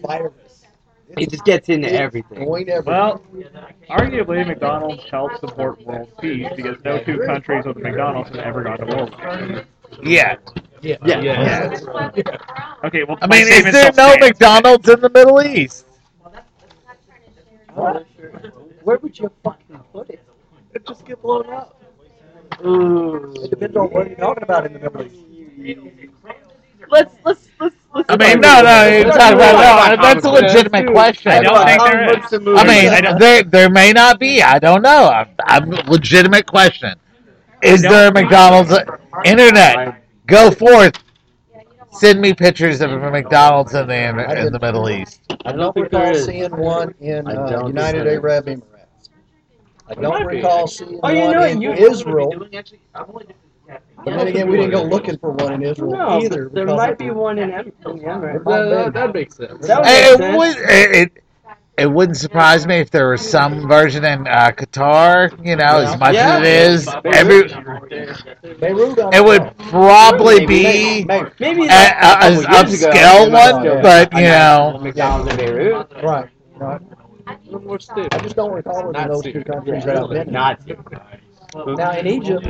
virus. It just gets into everything. Going everywhere. Well, arguably, McDonald's helped support world peace because no two countries with a McDonald's have ever gone to war with each other. Yeah. Yeah. Okay, well, I my mean, is statement there still no stands. McDonald's in the Middle East? Where would you fucking put it? It just get blown up. Ooh. It depends on what you're talking about in the Middle East. Let's. I mean, no, you're talking about, no, that's a legitimate question. I don't think there is. I mean, there may not be. I don't know. I'm legitimate question. Is there a McDonald's? Internet, go forth. Send me pictures of a McDonald's in the Middle East. I don't recall seeing one in United Arab Emirates. I don't recall seeing one in Israel. But then again, we didn't go looking for one in Israel either. There might be one in Emirates. That makes sense. It wouldn't surprise me if there was some version in Qatar, as much as it is. It would probably be maybe an upscale one, but, McDonald's in Beirut. Right. I just don't recall it in those two countries that I've been in. Now in Egypt,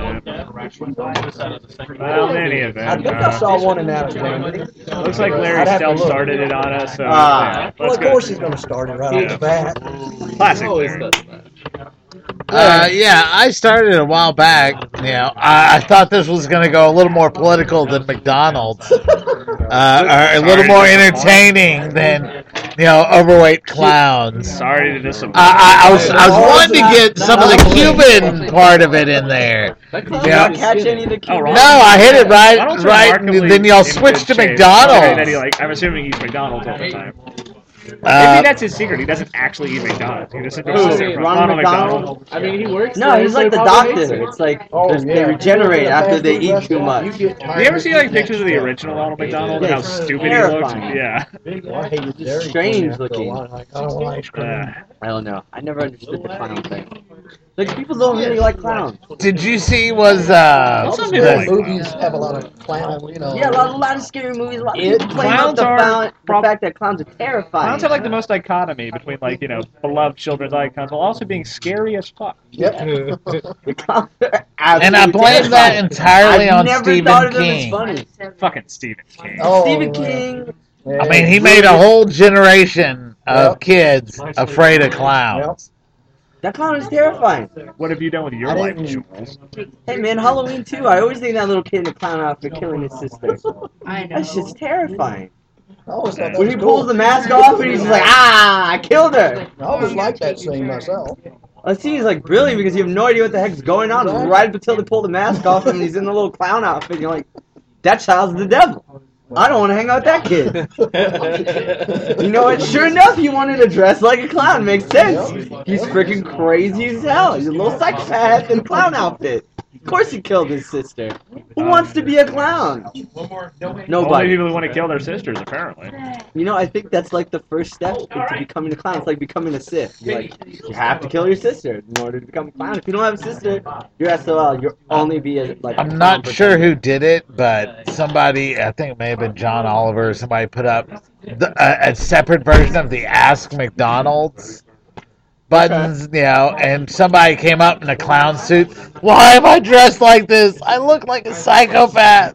Well, in any I event, think I saw one in Amsterdam. looks like Larry I'd have to Stell look. started it on us. So, Well, let's of go. course he's going to start it right off the bat. Classic Always Larry. does that. yeah, I started a while back. I thought this was going to go a little more political than McDonald's, or a little more entertaining than overweight clowns. Sorry to disappoint. I was wanting to get some of the Cuban part of it in there. Did you not catch any of the Oh, Cuban? No, I hit it Ronald's right. remarkably Then y'all in switch to good shape. McDonald's. Okay, that he, I'm assuming he's McDonald's all the time. Maybe that's his secret. He doesn't actually eat McDonald's. He just Ronald McDonald? I mean, he works. No, there, he's so like he the probably hates doctor. it. It's like they regenerate after they eat too much. Do you ever see pictures of the original Ronald McDonald and how stupid he looks? Terrifying. Yeah. I hated Dairy Queen Strange after a looking. while. Like, I don't want ice cream. I don't know. I never understood the clown thing. Like, people don't really like clowns. Did you see was All the Some scary people like movies have a lot of clown, Yeah, a lot of scary movies. A lot of It- people claim up Clowns the fact that clowns are terrifying. Clowns have like the most dichotomy between beloved children's icons while also being scary as fuck. Yep. The clowns are and I absolutely blame that terrifying. entirely I've on never Stephen thought of them as King. funny. Fucking Stephen King. Oh, Stephen yeah. King. Yeah. I mean, he made a whole generation of kids afraid of clowns. That clown is terrifying. What have you done with your I life, didn't- Jules? Hey man, Halloween 2. I always think that little kid in the clown outfit killing his sister. I know. That's just terrifying. I always thought that When was he cool. pulls the mask off and he's just like, I killed her. I always liked that scene myself. That scene is like brilliant because you have no idea what the heck's going on right up until they pull the mask off and he's in the little clown outfit. And you're like, that child's the devil. I don't want to hang out with that kid. You know what? Sure enough, he wanted to dress like a clown. Makes sense. He's freaking crazy as hell. He's a little psychopath in a clown outfit. Of course he killed his sister. Who wants to be a clown? Only Nobody. people who want to kill their sisters, apparently. You know, I think that's like the first step into becoming a clown. It's like becoming a Sith. You have to kill your sister in order to become a clown. If you don't have a sister, you're SOL. You'll only be a, like. I'm not sure who did it, but somebody, I think it may have been John Oliver, somebody put up a separate version of the Ask McDonald's buttons, and somebody came up in a clown suit. Why am I dressed like this? I look like a psychopath.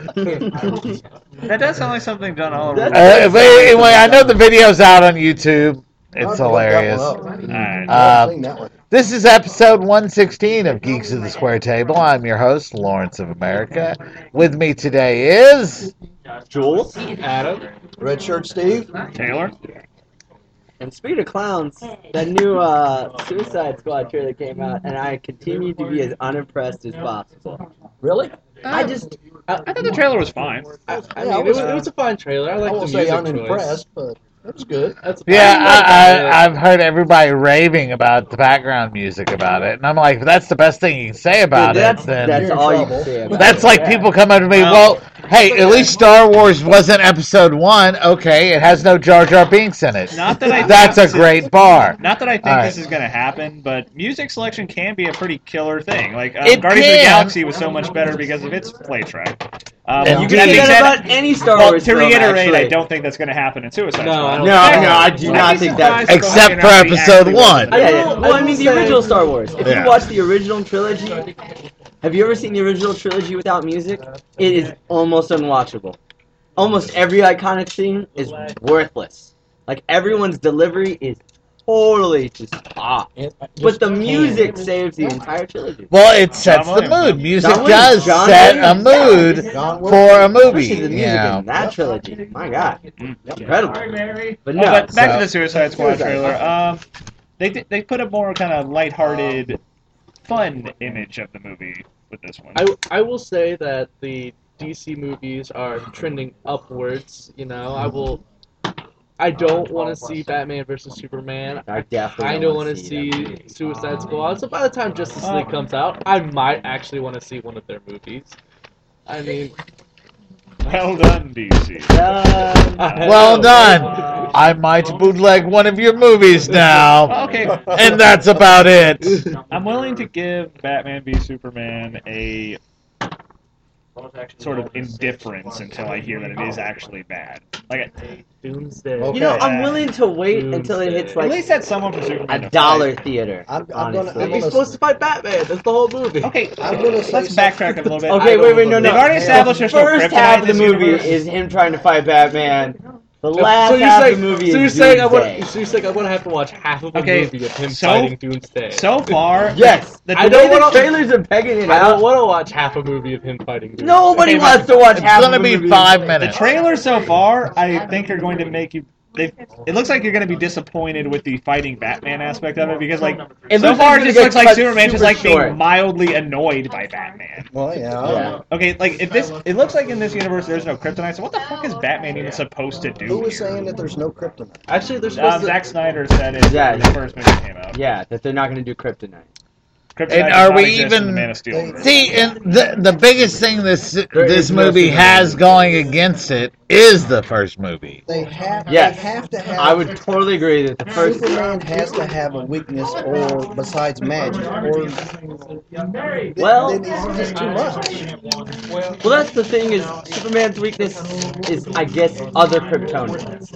That does sound like something John Oliver. But anyway, I know the video's out on YouTube. It's hilarious. Alright. I've seen that one. This is episode 116 of Geeks of the Square Table. I'm your host, Lawrence of America. With me today is... Jules. Adam. Red Shirt Steve. Taylor? And speaking of clowns, that new Suicide Squad trailer came out, and I continue to be as unimpressed as possible. Really? I just. I thought the trailer was fine. I mean, it was a fun trailer. I I like the won't music say choice. unimpressed, but it was good. I've heard everybody raving about the background music about it, and I'm like, if that's the best thing you can say about it, then That's You're in all you trouble. can say about that's it. like people come up to me, well, hey, at least Star Wars wasn't episode 1. Okay, it has no Jar Jar Binks in it. Not that I think That's a this is- great bar. Not that I think All right. this is going to happen, but music selection can be a pretty killer thing. Like It Guardians of the can. Galaxy was so much better because of its play track. And You That can being say said- that about any Star Well, Wars to film, reiterate, actually. I don't think that's going to happen in Suicide No, Squad. I do not think that. Except for episode 1. Well, I mean, the original Star Wars. If you watch the original trilogy, have you ever seen the original trilogy without music? It is almost unwatchable. Almost every iconic scene is worthless. Like, everyone's delivery is totally just off. But the music saves the entire trilogy. Well, it sets the mood. Music does set a mood for a movie. Especially the music in that trilogy. My God. Incredible. But no. But back to the Suicide Squad trailer. They put a more kind of lighthearted, fun image of the movie with this one. I will say that the DC movies are trending upwards. I don't want to see Batman vs Superman. I definitely don't want to see Suicide Squad. So by the time Justice League comes out, I might actually want to see one of their movies. I mean, well done, DC. Well done. I might bootleg one of your movies now. Okay. And that's about it. I'm willing to give Batman v Superman a sort of indifference until I hear that it is actually bad. Like Doomsday. Okay. I'm willing to wait until it hits at least that's someone for a Superman. dollar theater. I'm He's supposed to fight Batman. That's the whole movie. Okay, I'm gonna say let's backtrack a little bit. Okay, wait, no. They've already established The there's no first kryptonite half of the in this movie universe. is him trying to fight Batman. The last so half of the movie is Doomsday. I'm gonna have to watch half of a movie of him fighting Doomsday. So far, yes. The trailers are pegging it out. I don't want to watch half a movie of him fighting Doomsday. Nobody wants to watch half of a movie. It's gonna be 5 minutes. The trailers so far, I think, are going to make you. It looks like you're going to be disappointed with the fighting Batman aspect of it because, like, so far it just looks like Superman just like being mildly annoyed by Batman. Well, yeah. Okay, like it looks like in this universe there's no kryptonite. So what the fuck is Batman even supposed to do? Who was saying that there's no kryptonite? Actually, there's supposed to. Zack Snyder said it when the first movie came out. Yeah, that they're not going to do kryptonite. Kryptonite And are does not we exist in even the Man of Steel? see? And the biggest thing this movie has going against it is the first movie. They have to have. I would totally agree that the first Superman has to have a weakness, or besides magic, or Well- then it's just too much. Well, that's the thing is Superman's weakness is, I guess, other Kryptonians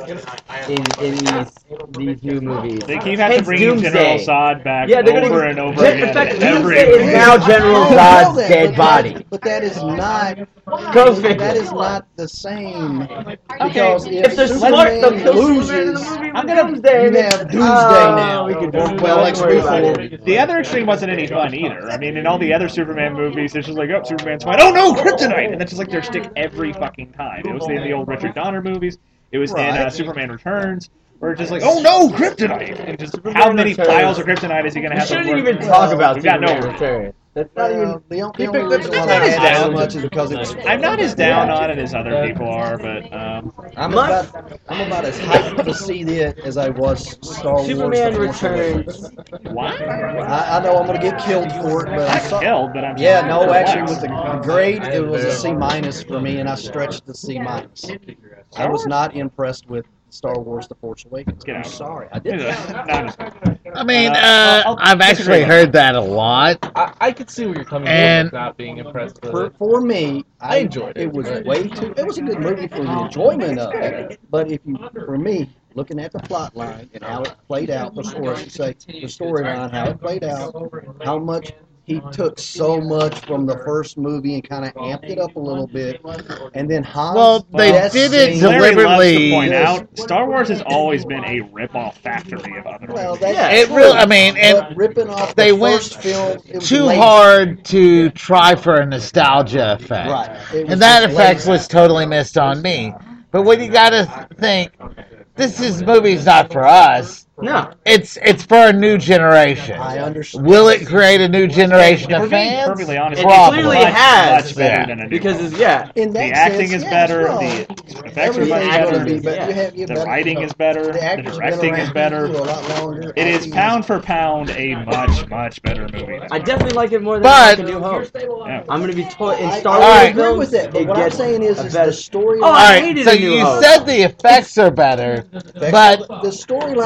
in these new movies. They keep having to bring Doomsday. General Zod back Yeah, they're over gonna, and over again. In fact, Every Doomsday is movie. now General Zod's dead body. But that is not. Go figure. That is not the same. Because If they're smart, they'll Superman kill Superman in the loses, movie. I'm gonna- Doomsday. you have Doomsday now. We could Well, Lex don't worry about Luthor. it. The other extreme wasn't any fun either. I mean, in all the other Superman movies, it's just like, oh, Superman's fine. Oh no, kryptonite! And that's just like their shtick every fucking time. It was in the old Richard Donner movies. It was in Right. Superman Returns. Where it's just like, oh no, kryptonite! And just how many Returns. piles of kryptonite is he gonna We have to shouldn't work even with? talk about We've got no Superman room. Returns. That's not even. the only picked up reason the why not I as had so down. much is because it was. I'm not as down on it as other people are, but I'm about as hyped to see it as I was Star Wars. Superman The Force Awakens. Returns. what? I know I'm gonna get killed for it, but I'm Not sorry. killed, but I'm Yeah, no, perplexed. actually, with the grade, it was a C- for me, and I stretched the C-. I was not impressed with Star Wars: The Force Awakens. Get I'm out. sorry, I did. No, I'm just kidding. I mean, I'll I've actually disagree. heard that a lot. I could see where you're coming And- from with not being impressed with For, it. for me, I enjoyed it. It was way too. It was a good movie for the enjoyment of it. But for me, looking at the plot line and how it played out, or I should say, the storyline, how it played out, how much he took so much from the first movie and kind of amped it up a little bit, and then Hans. Well, they death did it scene- Larry loves deliberately- to point out, Star Wars has always been a rip-off factory of other Well, movies. that's It true, really, I mean, but and ripping off they the went first film, it was too lazy. hard to try for a nostalgia effect. Right. It was And that just effect lazy. was totally missed on me. But what you gotta think, this movie's not for us. No. It's for a new generation. I understand. Will it create a new generation If we're of being fans? perfectly honest, It Probably. clearly much, has. much better Yeah. than a new Because one. it's, yeah. In that The acting sense, is yes, better, well, the effects are everything's much gonna better, be better. You the better- writing is better, The the actors have been directing is around better. for a lot longer. It is Acting pound for pound a much, much better movie. I definitely like it more than But- A New Hope. Yeah. I'm gonna be in I Star Wars Alright. agree films. with that, but it what I'm gets saying is a the better. storyline. Oh, I Alright, hated so A New you Hope. said the effects are better, but the storyline. yes, is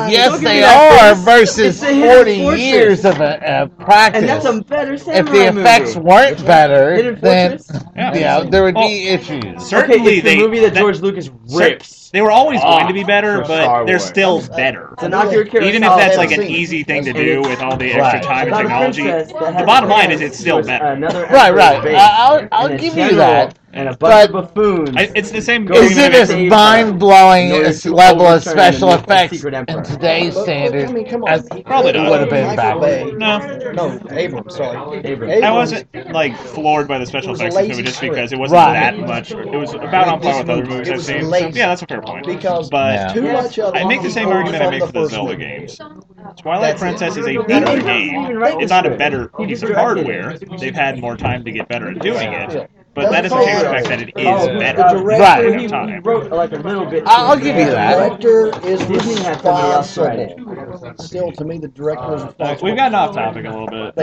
they that are face. versus It's the Hidden 40 Fortress. years of practice. And that's a better If samurai the effects movie. weren't better, Hidden then Fortress? there would be issues. Okay, Certainly, it's the movie that George Lucas rips. They were always going to be better, for Star but they're Wars. still better. It's an Akira Kurosawa Even if that's like an film. easy thing to And do it's with all the extra time and about a technology, princess that the has bottom line is plans it's still to better. another Right. emperor's base, I'll and a give you general that. And a bunch But of buffoons. It's the same. Go Is argument it as- as mind-blowing in order as to level of overturn special the effects secret emperor. in today's standard come on. as Probably it not. would have been back Michael then? Bay. No. No, Abrams, sorry. Abrams. I wasn't like floored by the special It was a effects in this lazy movie just script. because it wasn't Right. that much. It was about on par with other movies It I've was seen. So, lazy. yeah, that's a fair point. Because But too much of I make the same argument I make for the Zelda games. Twilight Princess is a better game. It's not a better piece of hardware. They've had more time to get better at doing it. But that doesn't change the fact that it is better. The Right. director, Time. he wrote like a little bit. I'll give you that. director is Disney had somebody else write it. responsible. Still, to me, the director is responsible. We've gotten off topic a little bit.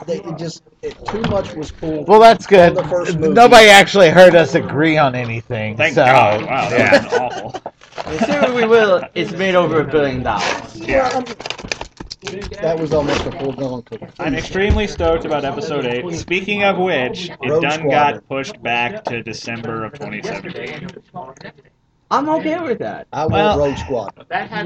Too much was cool. Well, that's good. The first movie. Nobody actually heard us agree on anything. Thank so, God. Wow, that yeah. was awful. Say what we will, it's made over $1 billion. Yeah. That was almost a foregone conclusion. I'm extremely stoked about episode 8. Speaking of which, it Rogue done Squadron. got pushed back to December of 2017. I'm okay with that. I want Well, Rogue Squadron.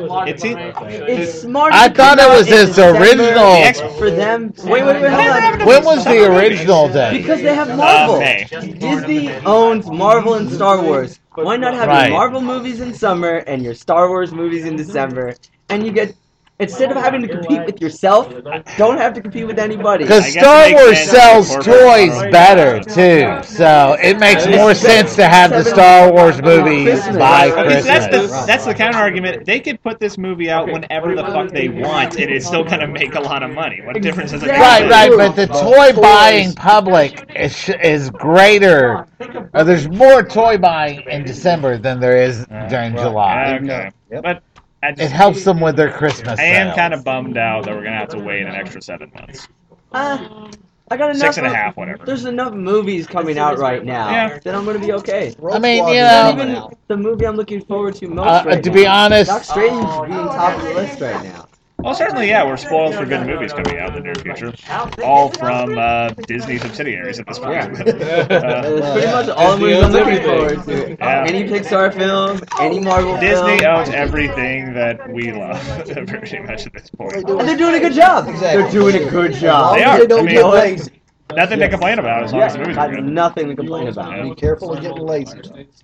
It's smart. I to thought come it out was in his December original- for them. Wait, hold on. When was the original day? Because they have Marvel. May. Disney owns Marvel and Star Wars. Why not have Right. your Marvel movies in summer and your Star Wars movies in December? And you get, instead of having to compete with yourself, don't have to compete with anybody. Because I guess Star it makes Wars sense sells for corporate toys model. better too, so it makes more sense to have the Star Wars movies by Okay, so Christmas. that's the counter argument. They could put this movie out whenever the fuck they want, and it's still gonna make a lot of money. What difference does it make? Right, but the toy buying public is greater. Or there's more toy buying in December than there is during July. Okay, Yep. but I It just, helps them with their Christmas I am sales. kind of bummed out that we're gonna have to wait an extra 7 months, I got enough. 6.5, whatever. There's enough movies coming out right now Yeah. that I'm gonna be okay. Rogue I mean, Squadron you is know- coming Even out. the movie I'm looking forward to most right to now. be honest- Doc Strange being top of the list right now. Well, certainly, yeah, we're spoiled for good movies coming out in the near future, all from Disney subsidiaries at this point. That's pretty much all the movies I'm looking forward to. Yeah. Any Pixar film, any Marvel Disney film. owns everything that we love, pretty much at this point. And they're doing a good job. Exactly. They're doing a good As job. long They as are. they don't I mean- get lazy. Nothing to complain about as long as the movies Yeah, are got good. nothing to complain about. Yeah. Be careful of getting lazy.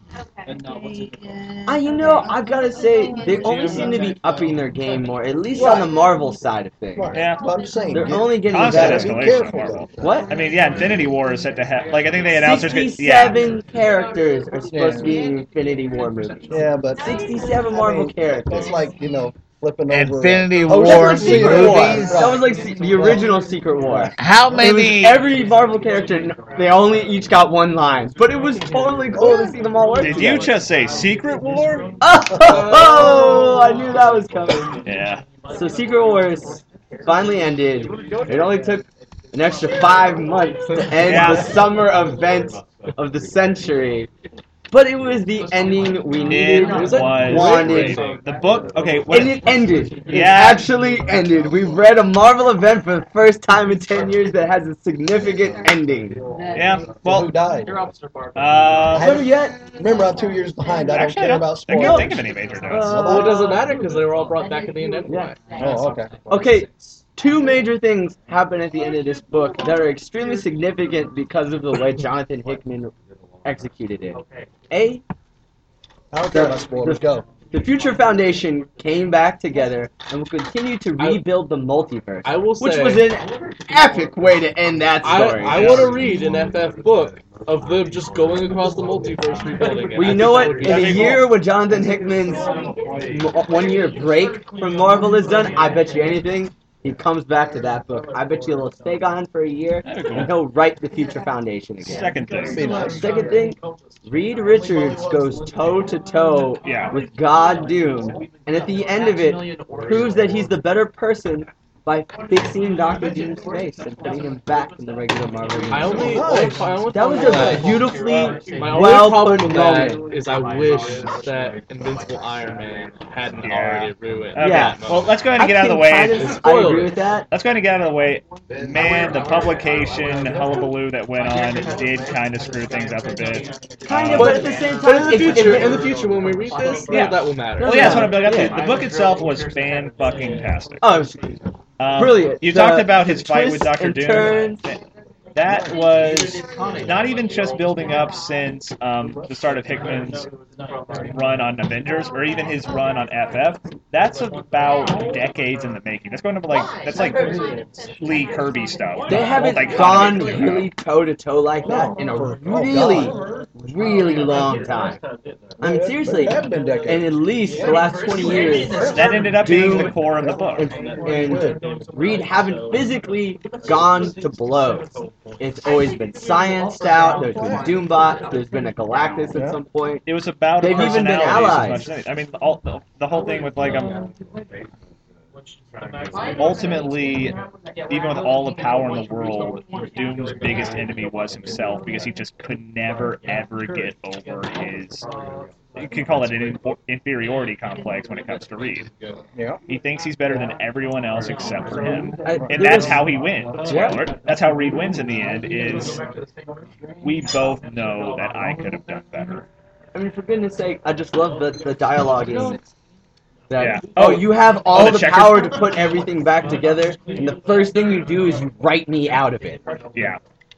You know, I gotta say, they only seem to be upping their game more, at least on the Marvel side of things. Right. Yeah. But I'm saying, They're get- only getting Constant better. Be escalation careful, of Marvel. though. What? I mean, yeah, Infinity War is set to have, like, I think they announced there's gonna, yeah. 67 characters are supposed to be in Infinity War movies. Yeah, but 67 Marvel characters. that's like, flipping over. Infinity Oh, War That was like Secret War. movies. That was like the original Secret War. How It was many? every Marvel character, they only each got one line. But it was totally cool to see them all work Did together. you just say Secret War? Oh, I knew that was coming. Yeah. So Secret Wars finally ended. It only took an extra 5 months to end Yeah. the summer event of the century. But it was the ending we It needed, was wanted. great. The book, okay, And what, it ended. It Yeah. actually ended. We've read a Marvel event for the first time in 10 years that has a significant ending. yeah, Who well, died? Better yet, Remember, I'm 2 years behind. I don't actually, I care don't about think I sports. think of any major notes. Well, it doesn't matter because they were all brought back at the end anyway. Oh, okay. okay, 2 major things happen at the end of this book that are extremely significant because of the way Jonathan Hickman executed it. A, I don't care about spoilers. Go. the Future Foundation came back together and will continue to rebuild the multiverse, I will which say- was an epic way to end that story. I want to read an FF book of them just going across the multiverse rebuilding it. Well, you I know think what? that would be In a pretty year when Jonathan Hickman's 1 year break from Marvel is done, I bet you anything, he comes back to that book. I bet you he'll stay gone for a year, That'd be cool. and he'll write the Future Foundation again. Second Be thing. nice. Second thing, Reed Richards goes toe to toe Yeah. with God Doom, and at the end of it, proves that he's the better person by fixing Doctor Doom's face and putting him back in the regular Marvel universe. That was a beautifully well problem with that is I wish that Invincible Iron Man hadn't already ruined. Okay. Yeah. Well, let's go ahead and get out of the way. I agree with that. Let's go ahead and get out of the way. Man, the publication hullabaloo that went on did kind of screw things up a bit. Kind of, but at the same time, But in the future, when we read this, that will matter. Well, yeah, that's what I'm building up to. The book itself was fan-fucking-tastic. Oh, it was brilliant. You talked about his fight with twists Dr. and Doom. turns. That was not even just building up since the start of Hickman's run on Avengers, or even his run on FF. That's about decades in the making. That's going to be that's like Lee Kirby stuff. They haven't gone really toe to toe like that in a really long time. I mean, seriously, in at least the last 20 years. That ended up being the core of the book. And Reed haven't physically gone to blows. It's always been scienced out. There's been Doombot. There's been a Galactus at some point. It was about they've even been allies. As much as I mean, the whole thing with ultimately, even with all the power in the world, Doom's biggest enemy was himself because he just could never ever get over his. You could call it an inferiority complex when it comes to Reed. Yeah. He thinks he's better than everyone else except for him, and that's how he wins. Spoiler. That's how Reed wins in the end. Is we both know that I could have done better. I mean, for goodness sake, I just love the dialogue in this. That, yeah. Oh, you have all the power checkers? to put everything back together, and the first thing you do is you write me out of it. Yeah.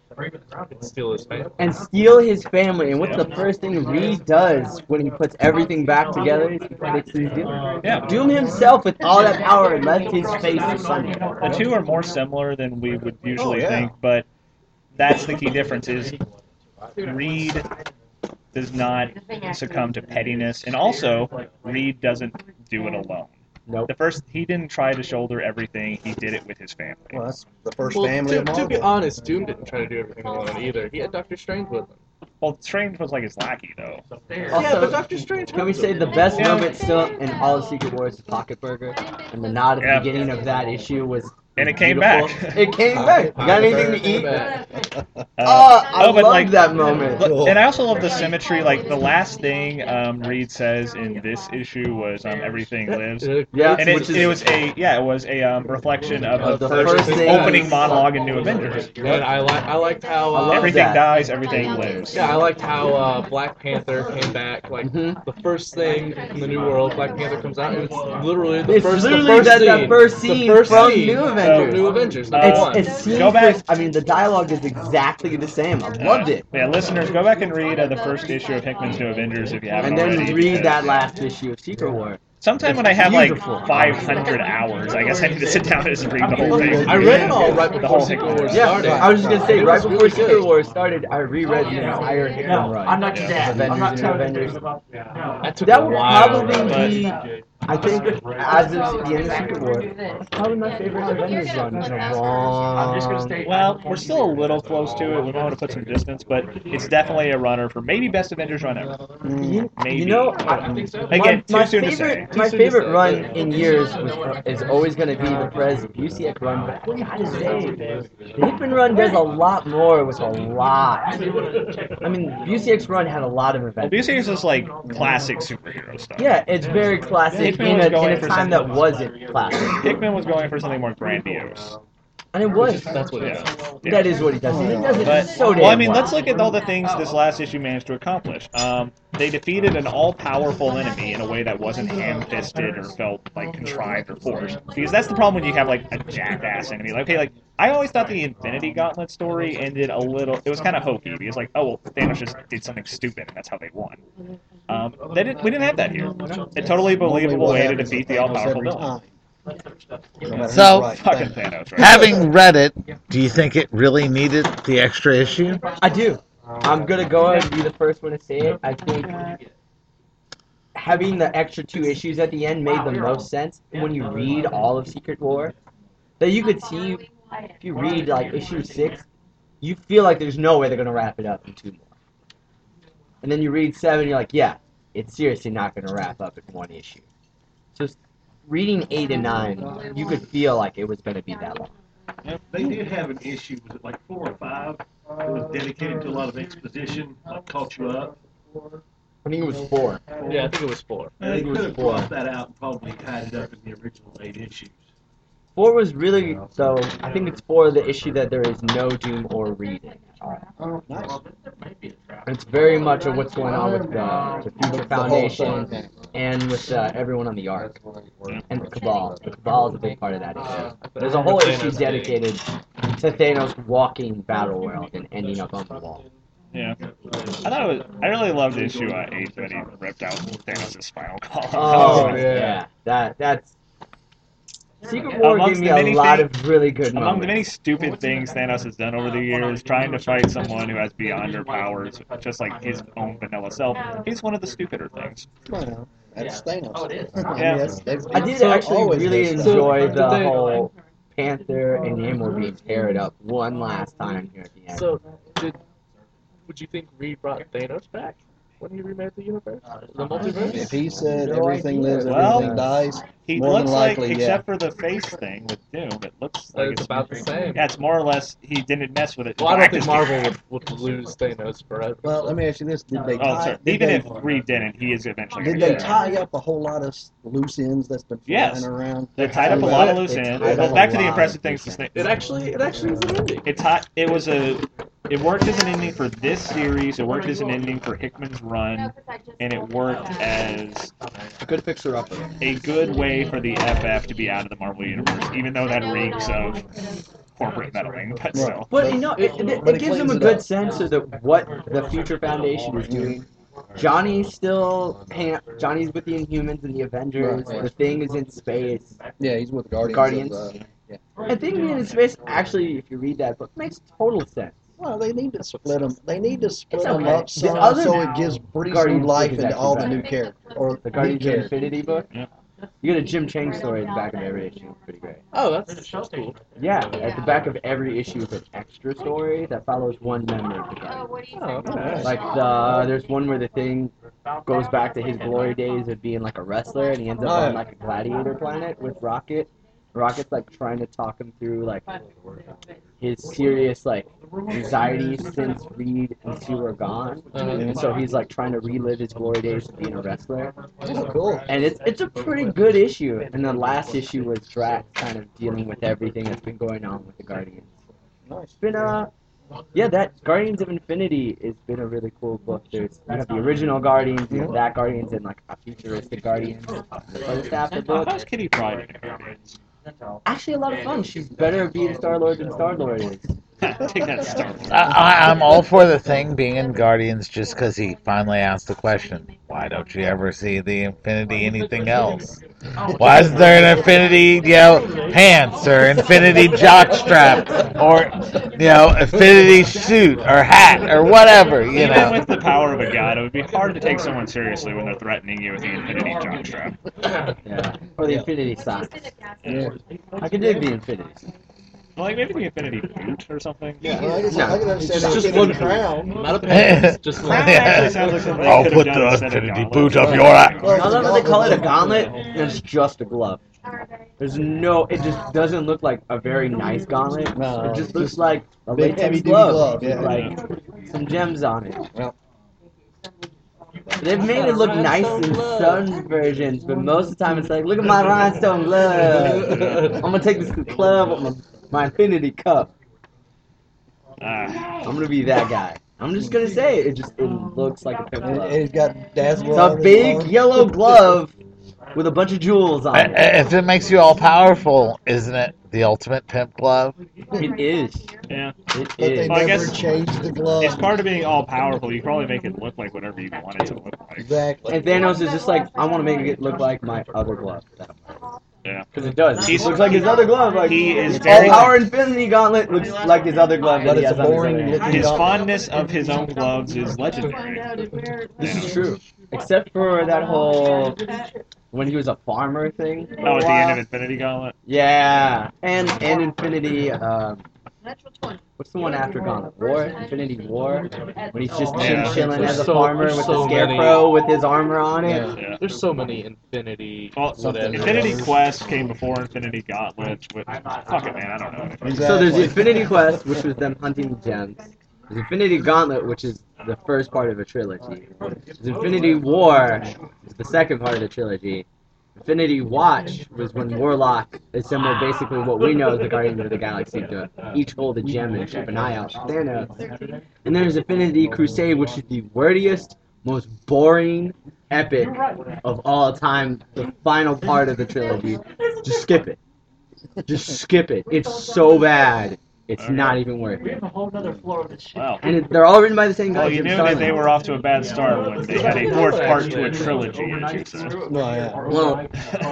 Steal his family. And steal his family. And what's the first thing Reed does when he puts everything back together? He fixes Doom. Yeah. Doom himself, with all that power, left his face asunder. The two are more similar than we would usually think, but that's the key difference is Reed does not succumb to pettiness, and also Reed doesn't do it alone. Nope. He didn't try to shoulder everything. He did it with his family. Well, that's the first family of Marvel. To be honest, Doom didn't try to do everything alone either. He had Doctor Strange with him. Well, Strange was like his lackey, though. Also, but Doctor Strange. Can we say the best moment still in all of Secret Wars is Pocket Burger? And the nod at the beginning of that issue was. And it came beautiful. back. It came back. You got anything to eat? I but love that moment. And I also love the symmetry. Like the last thing Reed says in this issue was "Everything lives." Yeah, and it was a reflection of the first thing opening monologue in New Avengers. And I liked how everything dies, everything lives. Yeah, I liked how Black Panther came back. Like the first thing in the New World, Black Panther comes out, and it's literally the first scene from New Avengers. New Avengers. It seems go back. I mean, the dialogue is exactly the same. I loved it. Yeah, listeners, go back and read the first issue of Hickman's New Avengers if you haven't already. And then read that last issue of Secret War. Sometime when I have beautiful. Like 500 hours, I guess I need to sit down and just read the whole thing. I read it all right before Secret War started. I was just gonna say, right before Secret War started, I reread the entire Hickman run. I'm not your dad. Avengers. That would probably be. I think, as of the end of Secret War, it's probably my favorite Avengers run in a long. Well, we're still a little close to it. We want to put some distance, but it's definitely a runner for maybe best Avengers run ever. Maybe. You know, again, too soon to say. My favorite run in years is always going to be the Perez Busiek run, but I gotta say, the Hickman run does a lot more with a lot. I mean, Busiek's run had a lot of events. Well, Busiek is just like classic superhero stuff. Yeah, it's very classic in a time that wasn't classic. Hickman was going for something more grandiose. And it was. That's what it is. Yeah. That is what he does. And he does it so damn well. I mean, well. let's look at all the things this last issue managed to accomplish. They defeated an all-powerful enemy in a way that wasn't ham-fisted or felt like contrived or forced. Because that's the problem when you have like a jackass enemy. Like, okay, like I always thought the Infinity Gauntlet story ended a little. It was kind of hokey because like, oh well, Thanos just did something stupid and that's how they won. We didn't have that here. A totally believable way to defeat the all-powerful villain. So, fucking Thanos, right? Having read it, do you think it really needed the extra issue? I do. I'm gonna go and be the first one to say it. I think having the extra 2 issues at the end made the most sense when you read all of Secret War. That you could see, if you read like issue 6, you feel like there's no way they're gonna wrap it up in 2 more. And then you read 7, you're like, yeah, it's seriously not gonna wrap up in 1 issue. Just reading 8 and 9, you could feel like it was going to be that long. They did have an issue, was it like 4 or 5? It was dedicated to a lot of exposition, like caught you up. I think it was 4. Yeah, I think it was 4. They could have brought that out and probably tied it up in the original 8 issues. 4 was really, so I think it's 4 the issue that there is no Doom or Reed in it. Oh, nice. It's very much of what's going on with the Future Foundation and with everyone on the Ark and the Cabal. The Cabal is a big part of that issue. There's a whole issue dedicated to Thanos walking Battle World and ending up on the wall. Yeah, I really loved issue 8 when he ripped out Thanos' spinal column. Oh yeah, that's. Secret War gave me a lot of really good moments. Among the many stupid things Thanos has done over the years, trying to fight someone who has beyonder powers, just like his own vanilla self, is one of the stupider things. Well, that's Thanos. Oh, it is. Yeah. I did actually really enjoy the whole Panther and Namor being paired up one last time here at the end. So, would you think Reed brought Thanos back when he remade the universe? The multiverse? If he said everything lives, everything dies, he more looks than likely, like, except for the face thing with Doom, it looks like it's about the same. Yeah, it's more or less, he didn't mess with it. Well, I don't think Marvel would lose Thanos forever. Well, let me ask you this: did they tie? Even if Reed didn't, he is eventually. Did they tie up a whole lot of loose ends that's been flying around? They tied up a lot of loose ends. But back to the impressive things. It actually is an ending. It worked as an ending for this series. It worked as an ending for Hickman's run, and it worked as a good fixer-upper. A good way for the FF to be out of the Marvel universe, even though that reeks of corporate meddling. But still. But you know, it gives them a good sense of what the Future Foundation is doing. Johnny's with the Inhumans and the Avengers. The Thing is in space. Yeah, he's with the Guardians. And Thing being in space, actually, if you read that book, makes total sense. Well, they need to split them. They need to split them up so it gives pretty smooth life into all the new characters. Or the Guardians of Infinity book. Yeah. You got a Jim Chang story at the back of every issue. It's pretty great. Oh, that's cool. Yeah, at the back of every issue is an extra story that follows one member of the Guardians. Oh, okay. Like there's one where the Thing goes back to his glory days of being like a wrestler, and he ends up on like a gladiator planet with Rocket. Rocket's like trying to talk him through like his serious like anxiety since Reed and Sue are gone, and so he's like trying to relive his glory days of being a wrestler. Oh, cool. And it's a pretty good issue. And the last issue was Drax kind of dealing with everything that's been going on with the Guardians. It's been that Guardians of Infinity has been a really cool book. You have the original Guardians, you have that Guardians, and like a futuristic Guardians. First half of the book. How's Kitty Pryde in Guardians? Actually, a lot of fun. She's better at being Star-Lord than Star-Lord is. I'm all for the Thing being in Guardians just because he finally asked the question, why don't you ever see the Infinity anything else? Why isn't there an Infinity, pants or Infinity jockstrap or, Infinity suit or hat or whatever, Even with the power of a god, it would be hard to take someone seriously when they're threatening you with the Infinity jockstrap. Yeah, or the Infinity socks. Yeah. I can dig the Infinity. Like maybe the Infinity boot or something. Yeah, I can understand just one crown. Not a pants. Just one. Actually sounds like something I'll put the Infinity boot up your ass. I love how they call it a gauntlet. It's just a glove. It just doesn't look like a very nice gauntlet. No, it just looks like a latex glove. Yeah. Like some gems on it. Well. They've made it look nice in some versions, but most of the time it's like, look at my rhinestone glove. I'm gonna take this club with my Infinity cup. I'm gonna be that guy. I'm just gonna say it looks like a pimp glove. And he's got Dazzler. It's a big yellow glove with a bunch of jewels on it. If it makes you all powerful, isn't it the ultimate pimp glove? It is. Yeah. It They is. never changed the glove. It's part of being all powerful. You can probably make it look like whatever you want it to look like. Exactly. And Thanos is just like, I want to make it look like my other glove. Yeah. Because it does. He looks like his other glove. Like he is very. All-Power Infinity Gauntlet looks like his other glove. But it's a boring looking His fondness of his own gloves is legendary. This is true. Except for that whole when he was a farmer thing. Oh, at the end of Infinity Gauntlet? Yeah. And Infinity What's the one after Gauntlet? War? Infinity War? When he's just Yeah. chilling as a So- farmer there's with so the scarecrow with his armor on it. Yeah. There's so many Infinity. Well, Something. Infinity Quest came before Infinity Gauntlet. Fuck it, man. I don't know. Exactly. So there's Infinity Quest, which was them hunting the gems. There's Infinity Gauntlet, which is the first part of a trilogy. There's Infinity War, is the second part of the trilogy. Infinity Watch was when Warlock assembled basically what we know as the Guardians of the Galaxy to each hold a gem and keep an eye out for Thanos. And there's Infinity Crusade, which is the wordiest, most boring epic of all time, the final part of the trilogy. Just skip it. Just skip it. It's so bad. It's not even worth it. Wow. And they're all written by the same guy. Well, you Jim knew Starlin. that they were off to a bad start when they had a fourth part to a trilogy, as you said. No, yeah. Well,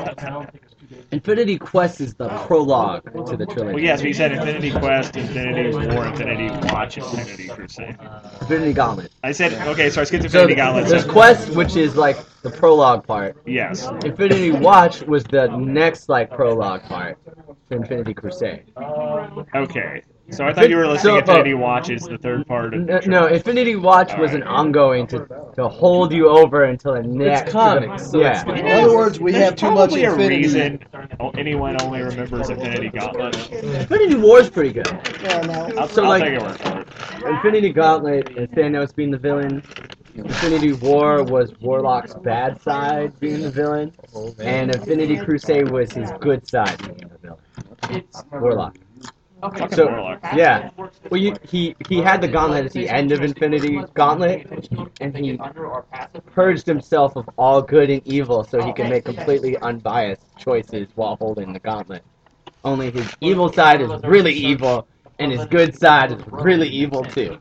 Infinity Quest is the prologue to the trilogy. Well, yes, but you said Infinity Quest, Infinity War, Infinity Watch, Infinity Crusade. Infinity Gauntlet. I said, okay, so I skipped So Infinity Gauntlet. there's Quest, which is like the prologue part. Yes. Infinity Watch was the next like prologue part to Infinity Crusade. Okay. So I thought you were listing Infinity Watch as the third part of the No, Infinity Watch was an ongoing to hold you over until the next. It's comics, so yeah. In other words, we have too much Probably a Infinity. reason anyone only remembers Infinity Gauntlet. Infinity War is pretty good. Yeah, no. I'll So, like- take it word for it. Infinity Gauntlet and Thanos being the villain. Infinity War was Warlock's bad side being the villain. And Infinity Crusade was his good side being the villain. Warlock. Fucking So, Warlock. yeah. Well, he had the gauntlet at the end of Infinity Gauntlet, and he purged himself of all good and evil so he could make completely unbiased choices while holding the gauntlet. Only his evil side is really evil, and his good side is really evil too.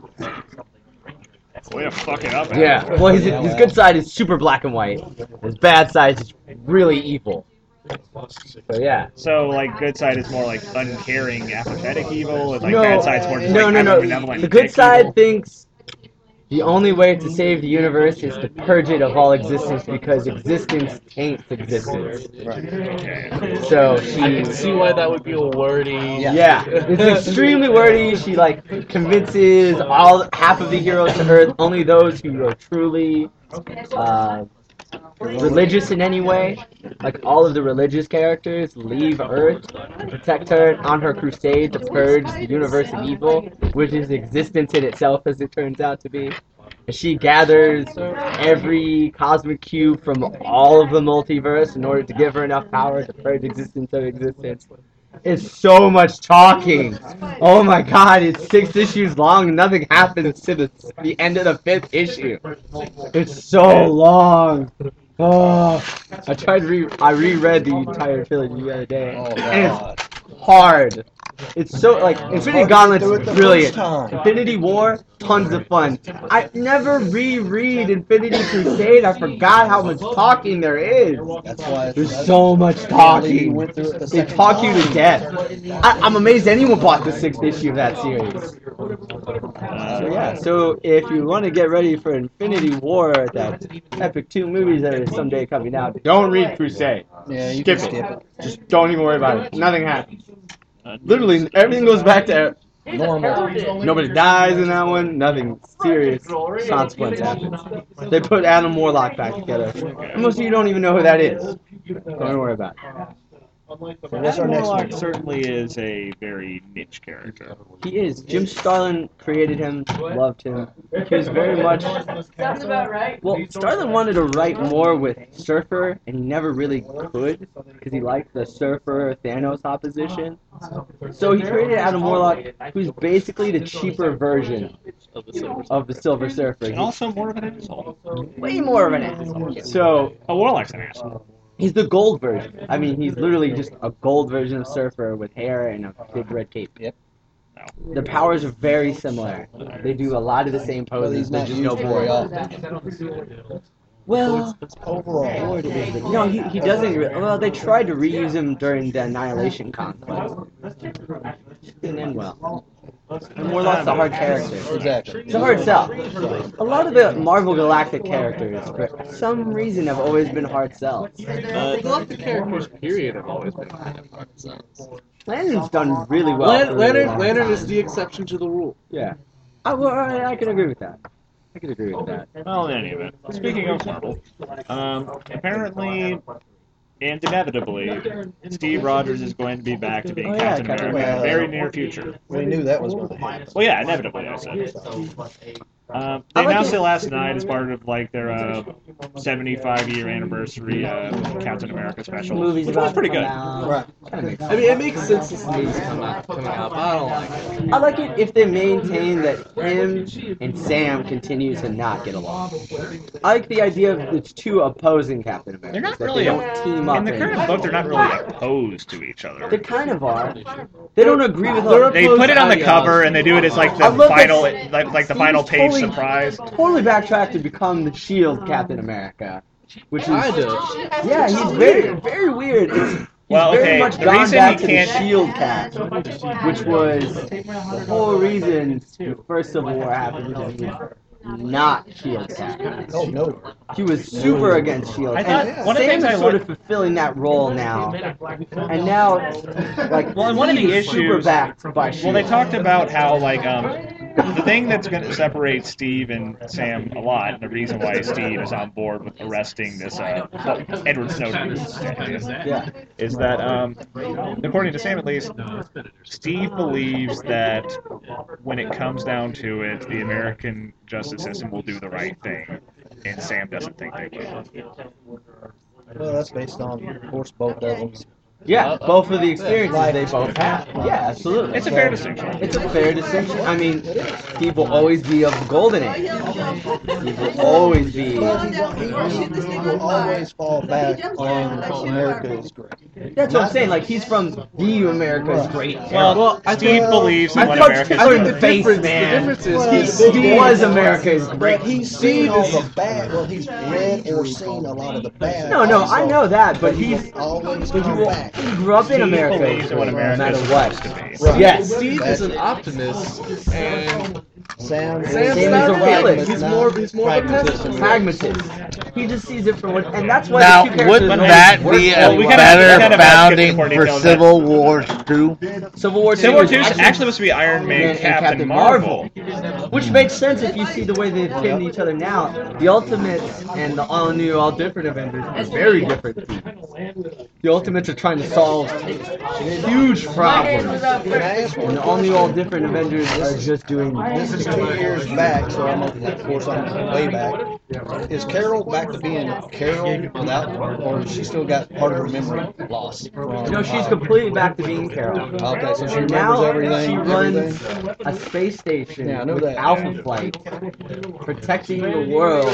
Way to fuck it up. man. Yeah. Well, his good side is super black and white. His bad side is really evil. So yeah. So, like, good side is more like uncaring, apathetic evil, and like No, bad side's more just no, like no, no. benevolent, The good dick side evil. thinks the only way to save the universe is to purge it of all existence because existence taints existence. Okay. So I can she, see why that would be a wordy. yeah, it's extremely wordy. She like convinces half of the heroes to Earth, only those who are truly religious in any way. Like all of the religious characters leave Earth to protect her on her crusade to purge the universe of evil, which is existence in itself, as it turns out to be. And she gathers every cosmic cube from all of the multiverse in order to give her enough power to purge existence of existence. It's so much talking. Oh my god, it's 6 issues long and nothing happens to the end of the 5th issue. It's so long. Oh, I reread the entire trilogy the other day. Oh, And God. it's hard. It's so, like, Infinity Gauntlet's Do it the brilliant. first time. Infinity War, tons of fun. I never reread Infinity Crusade. I forgot how much talking there is. That's why There's so much talking. went through it the They second talk you to time. death. I'm amazed anyone bought the 6th issue of that series. So yeah, so if you want to get ready for Infinity War, that Epic 2 movies that are someday coming out, don't read Crusade. Yeah, you Skip can it. skip it. Just don't even worry about it. Nothing happens. Literally, everything goes back to Normal. nobody dies in that one. Nothing serious consequence happens. They put Adam Warlock back together. And most of you don't even know who that is. Don't worry about it. What's our next Warlock one? certainly is a very niche character. He is. Jim Starlin created him, loved him. He was very much. Sounds about right. Well, Starlin wanted to write more with Surfer, and he never really could because he liked the Surfer Thanos opposition. So he created Adam Warlock, who's basically the cheaper version of the Silver Surfer. And He's also more of an asshole. way more of an asshole. So Oh, Warlock's an asshole. he's the gold version. I mean, he's literally just a gold version of Surfer with hair and a big red cape. Yep. The powers are very similar. They do a lot of the same But poses. he's They not just used know very more. often. Well, Overall. no, he doesn't. Well, they tried to reuse him during the Annihilation conflict. Didn't end well. And Warlock's a hard character. Exactly. It's a hard sell. A lot of the Marvel Galactic characters, for some reason, have always been hard sells. The Galactic characters, period, have always been kind of hard sells. Landon's done really well. Lantern is the exception to the rule. Yeah. I can agree with that. I can agree with that. Well, in any event, speaking of Marvel, apparently and inevitably, Steve Rogers is going to be back to being Captain America in the very near future. We knew that was going to happen. Well, yeah, inevitably, I said. They announced it last night as part of like their 75-year anniversary Captain America special, which was pretty good. Right. I mean, it makes sense this news coming out, but I don't like it. I like it if they maintain that him and Sam continue to not get along. I like the idea of the two opposing Captain Americas. They're not that really they don't team up in the current book. They're not really opposed to each other. They kind of are. They don't agree with. They put it on the cover and they do it as like the final, like the final page surprise. Totally backtracked to become the Shield Captain America, which is yeah, he's very weird. He's very much gone back to the Shield Cap, which was the whole reason the first Civil War happened. Because he was not Shield Cap. Oh no. He was super against Shield. And Sam is sort of fulfilling that role now. And now, like, one of the issues, super backed by Shield. Well, they talked about how like the thing that's going to separate Steve and Sam a lot, and the reason why Steve is on board with arresting this Edward Snowden is that, according to Sam at least, Steve believes that when it comes down to it, the American justice system will do the right thing, and Sam doesn't think they will. Well, that's based on, of course, both of them. Yeah, both of the experiences they both have. Yeah, absolutely. It's a fair distinction. It's a fair distinction. I mean, Steve will always be of the golden age. Steve will always be. He will always fall back on America is great. That's what I'm saying. Like, he's from the America is great. Well, Steve believes in what America is in great. the face, man. The difference is he was America is great. But he's seen all the bad. Well, he's read or seen a lot of the bad. No, I know that, but he's always come back. He grew up in America, believes in what America no matter is what. supposed to be. Right. Yes. Steve is an optimist, and Sam's not a realist. He's more of a pessimist. Pragmatist. He just sees it from what, and that's why Now, the two characters wouldn't always that work be really a well. better founding founding for for Civil War 2? Civil War 2 Civil War 2 is actually actually supposed to be Iron Man, and Captain Marvel. Which makes sense if you see the way they've pinned each other now. The Ultimates and the all new, all different Avengers are very different teams. The Ultimates are trying to solve huge problems, and the all new, all different Avengers are just doing. This is 2 years back, so I'm of course I'm way back. Is Carol back to being Carol without, or has she still got part of her memory lost? No, she's completely back to being Carol. Okay, so she And remembers now everything. she runs everything. a space station Yeah, I know with that. Alpha Flight, protecting the world,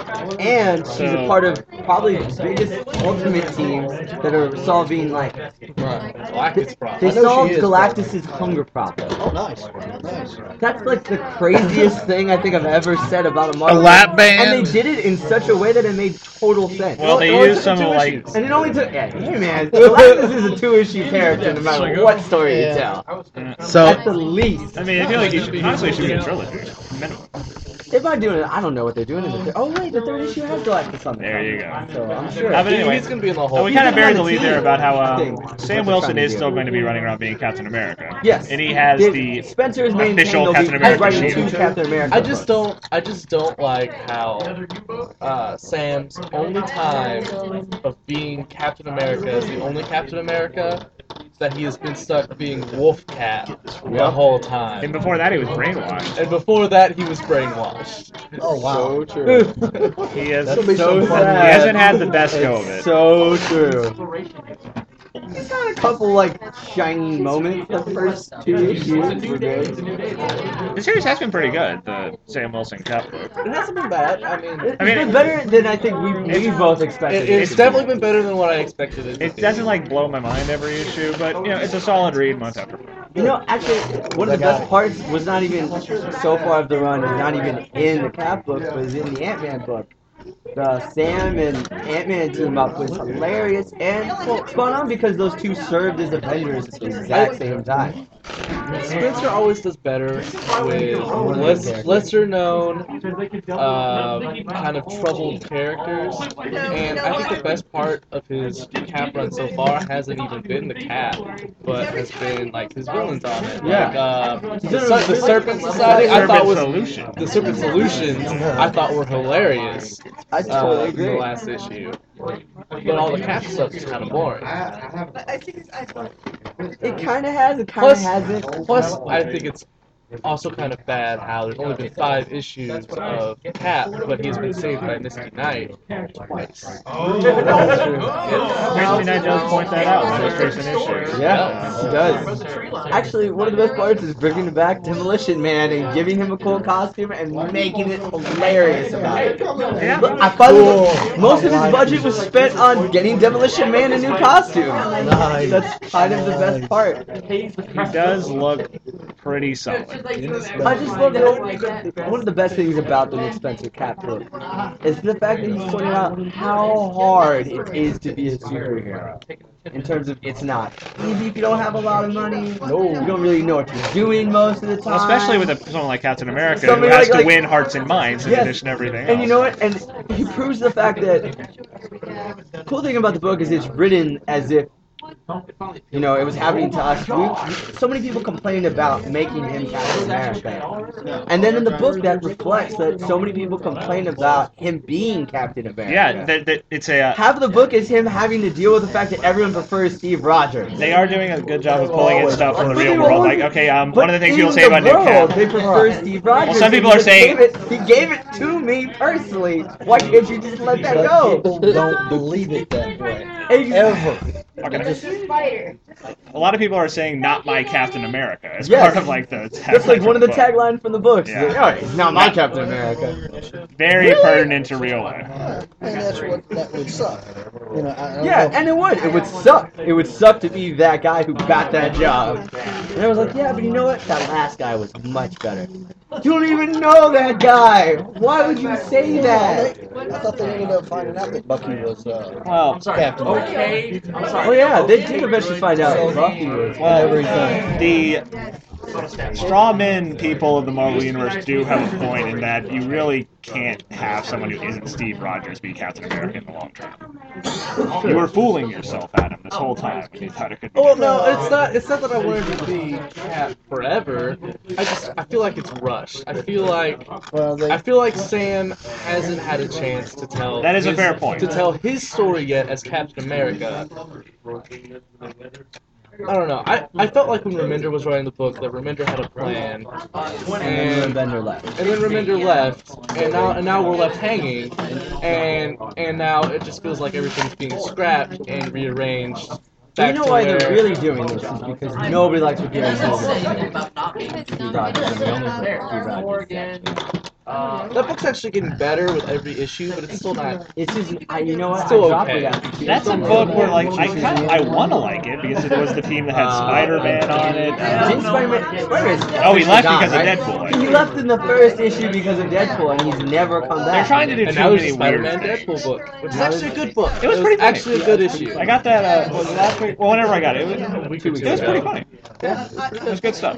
and she's a part of probably the biggest Ultimate teams that are solving like Galactus problem. they I know solved she is, Galactus's hunger problem. Oh, nice. That's like the craziest thing I think I've ever said about a Marvel. A lap band? And they did it in such a way that it made total sense. Well, they used some of like. And it only took. Yeah, hey man, Galactus is a 2-issue character no matter what story you tell. So, At the least. I mean, I feel like you should honestly it should be a trilogy, minimum. They might do it. I don't know what they're doing in the third. Oh wait, the third issue has Galactus on There you go. So I'm sure. But anyway, He's gonna be in the we whole. kind of buried the on the lead there team. about how Thing. Sam What they're Wilson trying to is do. still going to be running around being Captain America. Yes. And he has the Spencer is maintained official they'll Captain be America writing shield. 2 Captain America. I just don't like how Sam's only time of being Captain America is the only Captain America that he has been stuck being Wolfcat the whole And time. before that, he was brainwashed. And before that, he was brainwashed. Oh wow. So true. He has. That'll be so some fun. sad. He hasn't had the best go of it. So true. He's got a couple like shining moments. The first 2 issues were good. The series has been pretty good. The Sam Wilson Cup book. It hasn't been bad. I mean, It's been better than I think we both expected. it's definitely been better than what I expected it to It be. doesn't like blow my mind every issue, but you know it's a solid read month after month. You know, actually, one of the best parts was not even so far of the run. Is not even in the Cap book, but is in the Ant-Man book. The Sam and Ant-Man team up was hilarious and spot on because those two served as Avengers at the exact same time. Spencer always does better with lesser known, kind of troubled characters, and I think the best part of his Cap run so far hasn't even been the Cap, but has been like his villains on it. Yeah. Like the Serpent Society, I thought was the Serpent Solutions. I thought were hilarious. I totally in the agree. last issue, but all the Cap stuff is kind of boring. It kind of has, it kind of hasn't. Plus, I think it's also kind of bad how there's only been 5 issues of Cap, but he's been saved by Misty Knight twice. Misty Knight does point that out in the most recent issue. Yeah, he does. Actually, one of the best parts is bringing back Demolition Man and giving him a cool costume and making it hilarious about it. Yeah. Look, I finally, most of his budget was spent on getting Demolition Man a new costume. Nice. That's kind of the best part. He does look pretty solid. I just love that one of the best things about the Nick Spencer Cap book is the fact that he's pointed out how hard it is to be a superhero. In terms of it's not easy if you don't have a lot of money. No, you don't really know what you're doing most of the time. Especially with someone like Captain America, Somebody who has like- to win hearts and minds in Yes. addition to everything And you else. know what? And he proves the fact that the cool thing about the book is it's written as if, you know, it was happening to us. So many people complained about making him Captain America. And then in the book that reflects that so many people complain about him being Captain America. Yeah, it's a. Half of the book is him having to deal with the fact that everyone prefers Steve Rogers. They are doing a good job of pulling in stuff from the But real they world. were- Like, okay, But one of the things people in say the about Nick world, Cap. they prefer Steve Rogers. Well, some people and are saying- he gave it to me personally. Why can't you just let that But go? people don't believe it that way. Ever. A lot of people are saying "not my Captain America" as Yes. part of like the. That's like tagline one of the book. taglines from the books. Yeah. It's like, oh, he's not my Captain America. Very pertinent to real life. And that's what that would suck. You know, I don't Yeah, know. and it would. It would suck. It would suck to be that guy who got that job. And I was like, yeah, but you know what? That last guy was much better. You don't even know that guy. Why would you say that? I thought they ended up finding out that Bucky was Well, Captain. Oh yeah, they did eventually find out that Bucky was everything. the straw men people of the Marvel Universe do have a point in that you really can't have someone who isn't Steve Rogers be Captain America in the long term. You were fooling yourself, Adam, this whole time. You thought it could be. Oh no, it's not. It's not that I wanted to be Cap forever. I feel like it's rushed. I feel like Sam hasn't had a chance to tell. That is a fair point. To tell his story yet as Captain America. I don't know. I felt like when Remender was writing the book that Remender had a plan, And then Remender left. and then Remender left, and now we're left hanging, and now it just feels like everything's being scrapped and rearranged. You back know to why where- they're really doing this is because nobody likes what Gary Silver Steve Rogers. And they only like Steve Rogers. That book's actually getting better with every issue, but it's still not. It's just, you know what? Still I dropped okay. it after two. That's a book where, like, I want to like it because it was the team that had Spider-Man on it. Didn't Spider-Man? Oh, he left gone, because right? of Deadpool. I He think. left in the first issue because of Deadpool, and he's never come back. They're trying to do And too now there's many a weird Spider-Man things. Deadpool book, which is actually a good book. It was pretty funny. actually a good issue. I got that. Was it last week? Well, whenever I got it, it was 2 weeks it was ago. pretty funny. It was good stuff.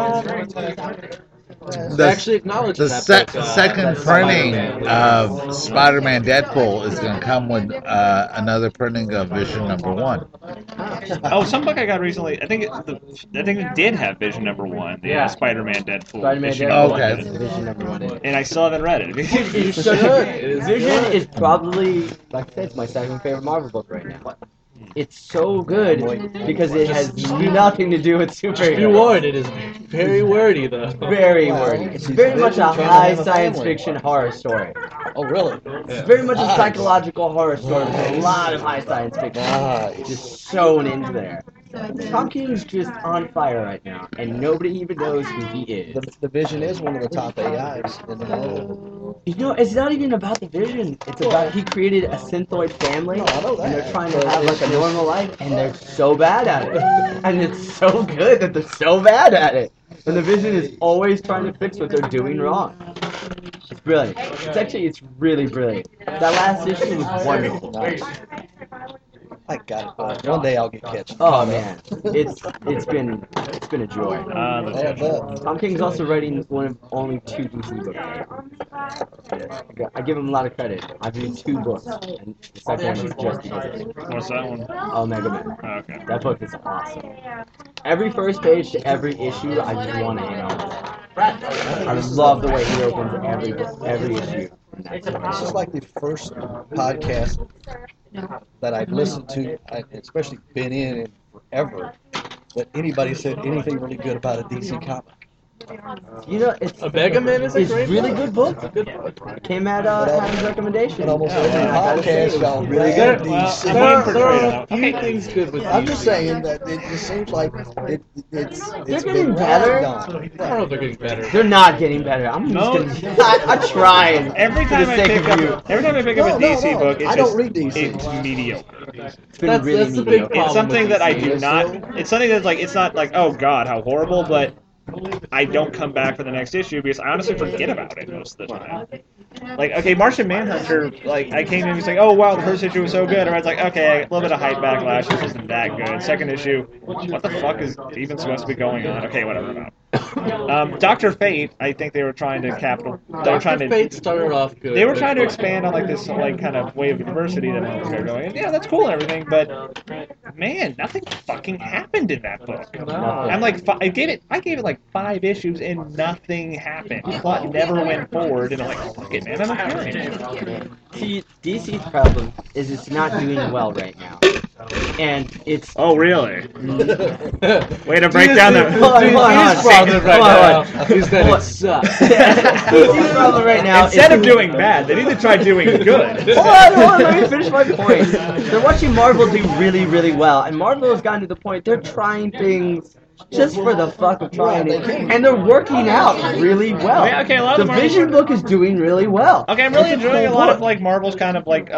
They actually acknowledged The that book, second that printing Spider-Man. of Spider-Man Deadpool is going to come with another printing of Vision #1. Oh, some book I got recently. I think it did have Vision #1. The Yeah. Spider-Man Deadpool. Spider-Man issue Deadpool. #1 Okay. did. Vision #1. And I still haven't read it. It's so good. Vision is probably, like I said, it's my second favorite Marvel book right now. It's so good because it has nothing to do with Just be superheroes. warned, it is very wordy though. Very wordy. It's very much a high science fiction horror story. Oh, really? It's very much a psychological horror story with a lot of high science fiction just sewn into there. Tom King's just on fire right now, and nobody even knows who he is. The Vision is one of the top AIs in the world. You know, it's not even about the Vision. It's about he created a synthoid family, No, I know that. and they're trying to have like a normal life, and they're so bad at it. And it's so good that they're so bad at it. And the Vision is always trying to fix what they're doing wrong. It's brilliant. It's really brilliant. That last issue was wonderful. I got it. One day I'll get catch. Oh man, it's been a joy. Tom King's also writing one of only 2 DC books. I give him a lot of credit. I've read 2 books, and the second one is just because of it. What's that one? Omega Man. Oh, okay. That book is awesome. Every first page to every issue, I just want to hang on to it. I love the way he opens every issue. This is like the first podcast that I've listened to, especially been in forever, that anybody said anything really good about a DC comic. You know, it's Omega Man is a great really book. good book. It came at Adam's recommendation. And almost every podcast y'all really good. good. There are a few things good with I'm just saying that it just seems like it's getting better. I don't know if they're getting better. They're not getting better. I'm just I'm trying. Every time I pick up a DC book, I don't read DC. It's mediocre. That's the big problem. It's something with that I DC. do not. It's something that's like it's not like oh god how horrible, but I don't come back for the next issue because I honestly forget about it most of the time. Like, okay, Martian Manhunter, like, I came in and he's like, oh, wow, the first issue was so good. And I was like, okay, a little bit of hype backlash. This isn't that good. Second issue, what the fuck is even supposed to be going on? Okay, whatever. Dr. Fate, I think they were trying to Dr. Fate started off good. They were trying to expand on, like, this, like, kind of wave of diversity that Marvel was going. And, yeah, that's cool and everything, but, man, nothing fucking happened in that book. I'm like, I gave it like 5 issues and nothing happened. The plot never went forward, and I'm like, fuck it, man, I don't care anymore. See, DC's problem is it's not doing well right now. And it's... Oh, really? Way to break down the... DC's problem right now is that it sucks. DC's problem right now Instead of doing bad, they need to try doing good. Hold on, let me finish my point. They're watching Marvel do really, really well, and Marvel has gotten to the point they're trying things just for the fuck of trying it, and they're working out really well. Yeah, okay, a lot of the Vision book is doing really well. Okay, I'm really enjoying a lot of like Marvel's kind of like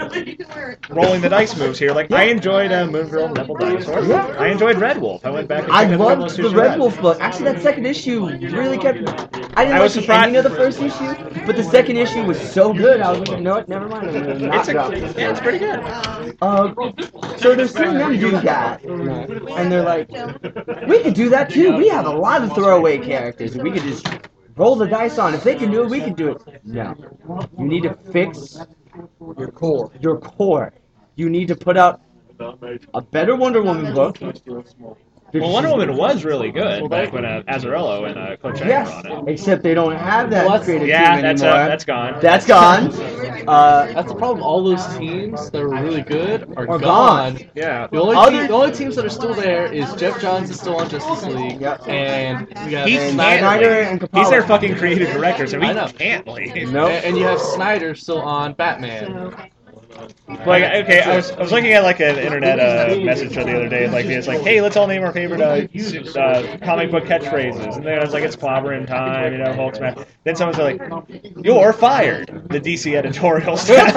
rolling the dice moves here. Like I enjoyed Moon Girl, Devil Dinosaur. Yeah. I enjoyed Red Wolf. I went back and I checked out loved the Red Wolf book. Actually, that second issue really kept. I didn't like the ending of the first issue, but the second issue was so good. I was like, no, never mind. I'm gonna not drop it. Yeah, it's pretty good. So they're seeing them do that, and they're like, we could do that too. We have a lot of throwaway characters that we could just roll the dice on. If they can do it, we can do it. No. You need to fix your core. Your core. You need to put out a better Wonder Woman book. Well, Wonder Woman was really good back when Azzarello and Coach were on it. Except they don't have that creative team anymore. That's gone. That's gone. That's the problem. All those teams that are really good are gone. Yeah. The only teams that are still there is Jeff Johns is still on Justice League, and we have Snyder and Capaldi. He's their fucking creative director, so he can't leave. Nope. And you have Snyder still on Batman. Like, okay, I was looking at like an internet message the other day, like it's like, hey, let's all name our favorite comic book catchphrases, and then I was like, it's clobbering time, you know, Hulk smash. Then someone's like, you're fired. The DC editorial staff.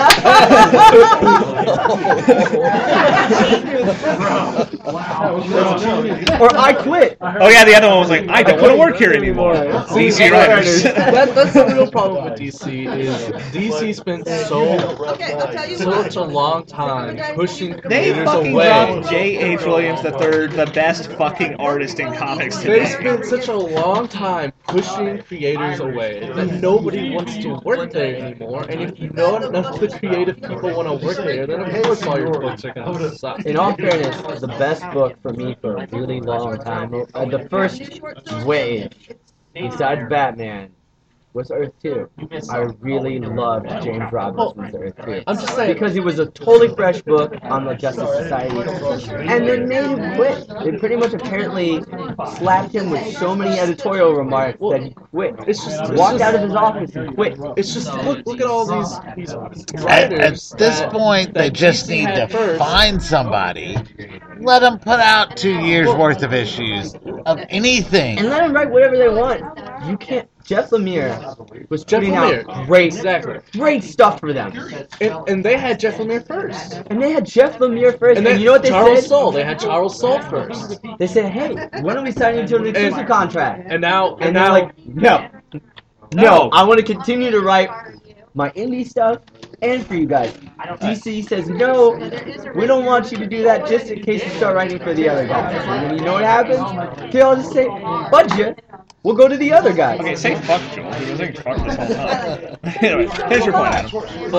Or I quit. Oh yeah, the other one was like, I don't want to work here anymore. DC writers. That's the real problem with DC is DC spent such a long time pushing They creators fucking away. dropped J.H. Williams III, the best fucking artist in comics today. They spent such a long time pushing creators away that nobody wants to work there anymore. And if you know enough of the creative people want to work there, then of course all your books are going to suck. In all fairness, the best book for me for a really long time, the first wave, besides Batman, was Earth 2. I really loved James Robinson's Earth 2. I'm just saying. Because it was a totally fresh book on the Justice Society. And they made him quit. They pretty much apparently slapped him with so many editorial remarks that he quit. Walked out of his office and quit. It's just, look at all these writers. At this point, they just need to find somebody. Let them put out 2 years worth of issues of anything. And let them write whatever they want. You can't. Jeff Lemire was putting out great stuff for them. And they had Jeff Lemire first. And they had Jeff Lemire first. And you know what they said? They had Charles Soule first. They said, hey, when are we signing to an exclusive contract? And now they're like, no, I want to continue to write my indie stuff and for you guys. DC says, no, we don't want you to do that just in case you start writing for the other guys. And then you know what happens? They all just say, budget. We'll go to the other guys. Okay, say fuck, Joel. He was saying fuck this whole time. Anyway, here's your point, Adam.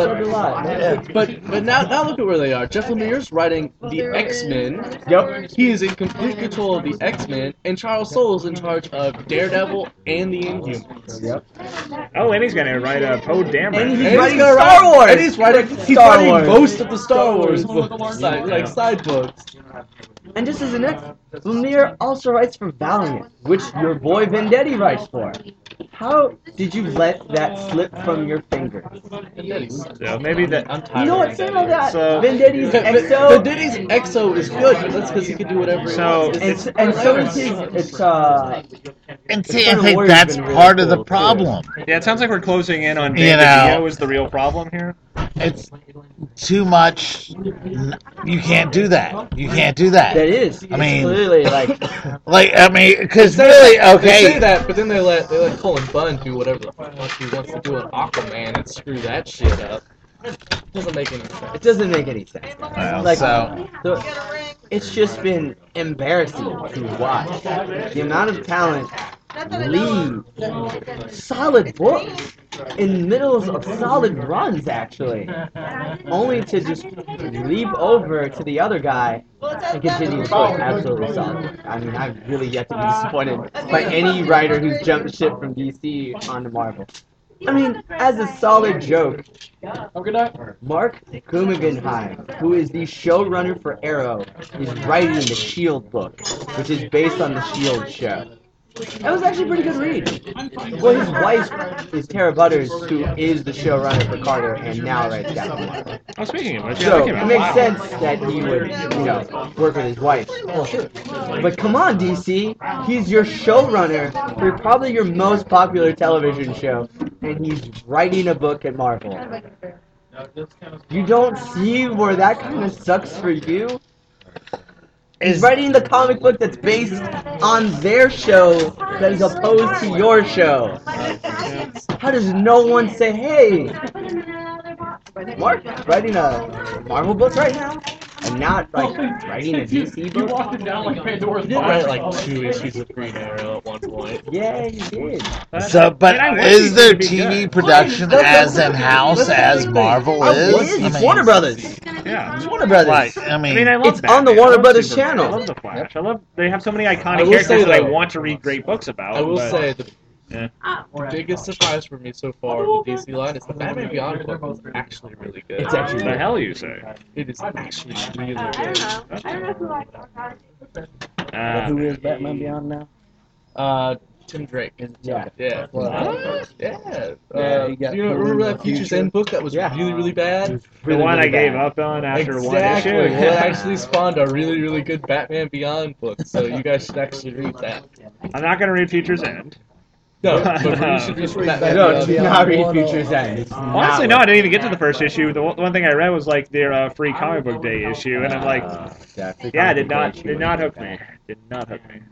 But now look at where they are. Jeff Lemire's writing the X-Men. Yep. He is in complete control of the X-Men, and Charles Soule's in charge of Daredevil and the Inhumans. Yep. Oh, and he's gonna write a Poe Dameron. And he's And writing gonna Star write- Wars. And he's writing Star Wars. most of the Star Wars books, like side books. And just as an extra, Lemire also writes for Valiant, which your boy Vendetti writes for. How did you let that slip from your fingers? So maybe that. You know what? Saying all that, So- Vendetti's But EXO, Diddy's EXO is good, but that's because he can do whatever he So- wants. and so is his. It's And see, I Eternal think Warrior's that's been really part of the cool, too. problem. Yeah, it sounds like we're closing in on You David know. Dio is the real problem here. It's too much. You can't do that. You can't do that. that is. I mean- it's clearly like Like, I mean, because They really, say okay. that, but then they let Colin Bunn do whatever the fuck he wants to do an Aquaman and screw that shit up. Doesn't make any sense. it doesn't make any sense. Well, Like so, it's just been embarrassing to watch. The amount of talent leave solid books in middles of solid runs, actually, only to just leap over to the other guy and continue to put absolutely solid. I mean, I've really yet to be disappointed by any writer who's jumped ship from DC onto Marvel. I mean, as a solid joke, Mark Guggenheim, who is the showrunner for Arrow, is writing the S.H.I.E.L.D. book, which is based on the S.H.I.E.L.D. show. That was actually a pretty good read. Well, his wife is Tara Butters, who is the showrunner for Carter and now writes Captain Marvel. Oh, speaking of which, yeah, So that came it out. makes Wow. sense that he would, work with his wife. But come on, DC, he's your showrunner for probably your most popular television show, and he's writing a book at Marvel. You don't see where that kind of sucks for you? He's writing the comic book that's based on their show that is opposed to your show. How does no one say, hey, Mark, writing a Marvel book right now? And not, like, writing a DC book? He did write like 2 issues of Green Arrow at one point. Yeah, he did. so, but And I wish is he their could be TV good. production as in-house as Marvel It is? is. I It's mean, Warner Brothers. Yeah. It's Warner Brothers. Like, I I mean, mean, I love It's Batman. on the I Warner love Brothers Superman. channel. I love the Flash. I love. They have so many I iconic will characters say, that I though- want to read great books about. I will but- say the Yeah. biggest surprise for me so far with the DC line is the Batman Beyond book is actually really good. It's actually The hell you say? It is actually really I good. don't know. I don't know who I thought. Who is Batman Beyond now? Tim Drake. Yeah. Yeah. What? Yeah. Yeah, he got you know, remember that Futures Future. End book that was Yeah. really, really bad? The one I gave up on after Exactly. one issue. Well, it actually spawned a really, really good Batman Beyond book, so you guys should actually read that. I'm not gonna read Futures End. No, but you should read Batman No, Beyond. do not read Futures End. It's Honestly, no, I didn't even get to the first issue. The one thing I read was like their free comic book day issue, and I'm like, yeah, did not hook me. Did not hook me.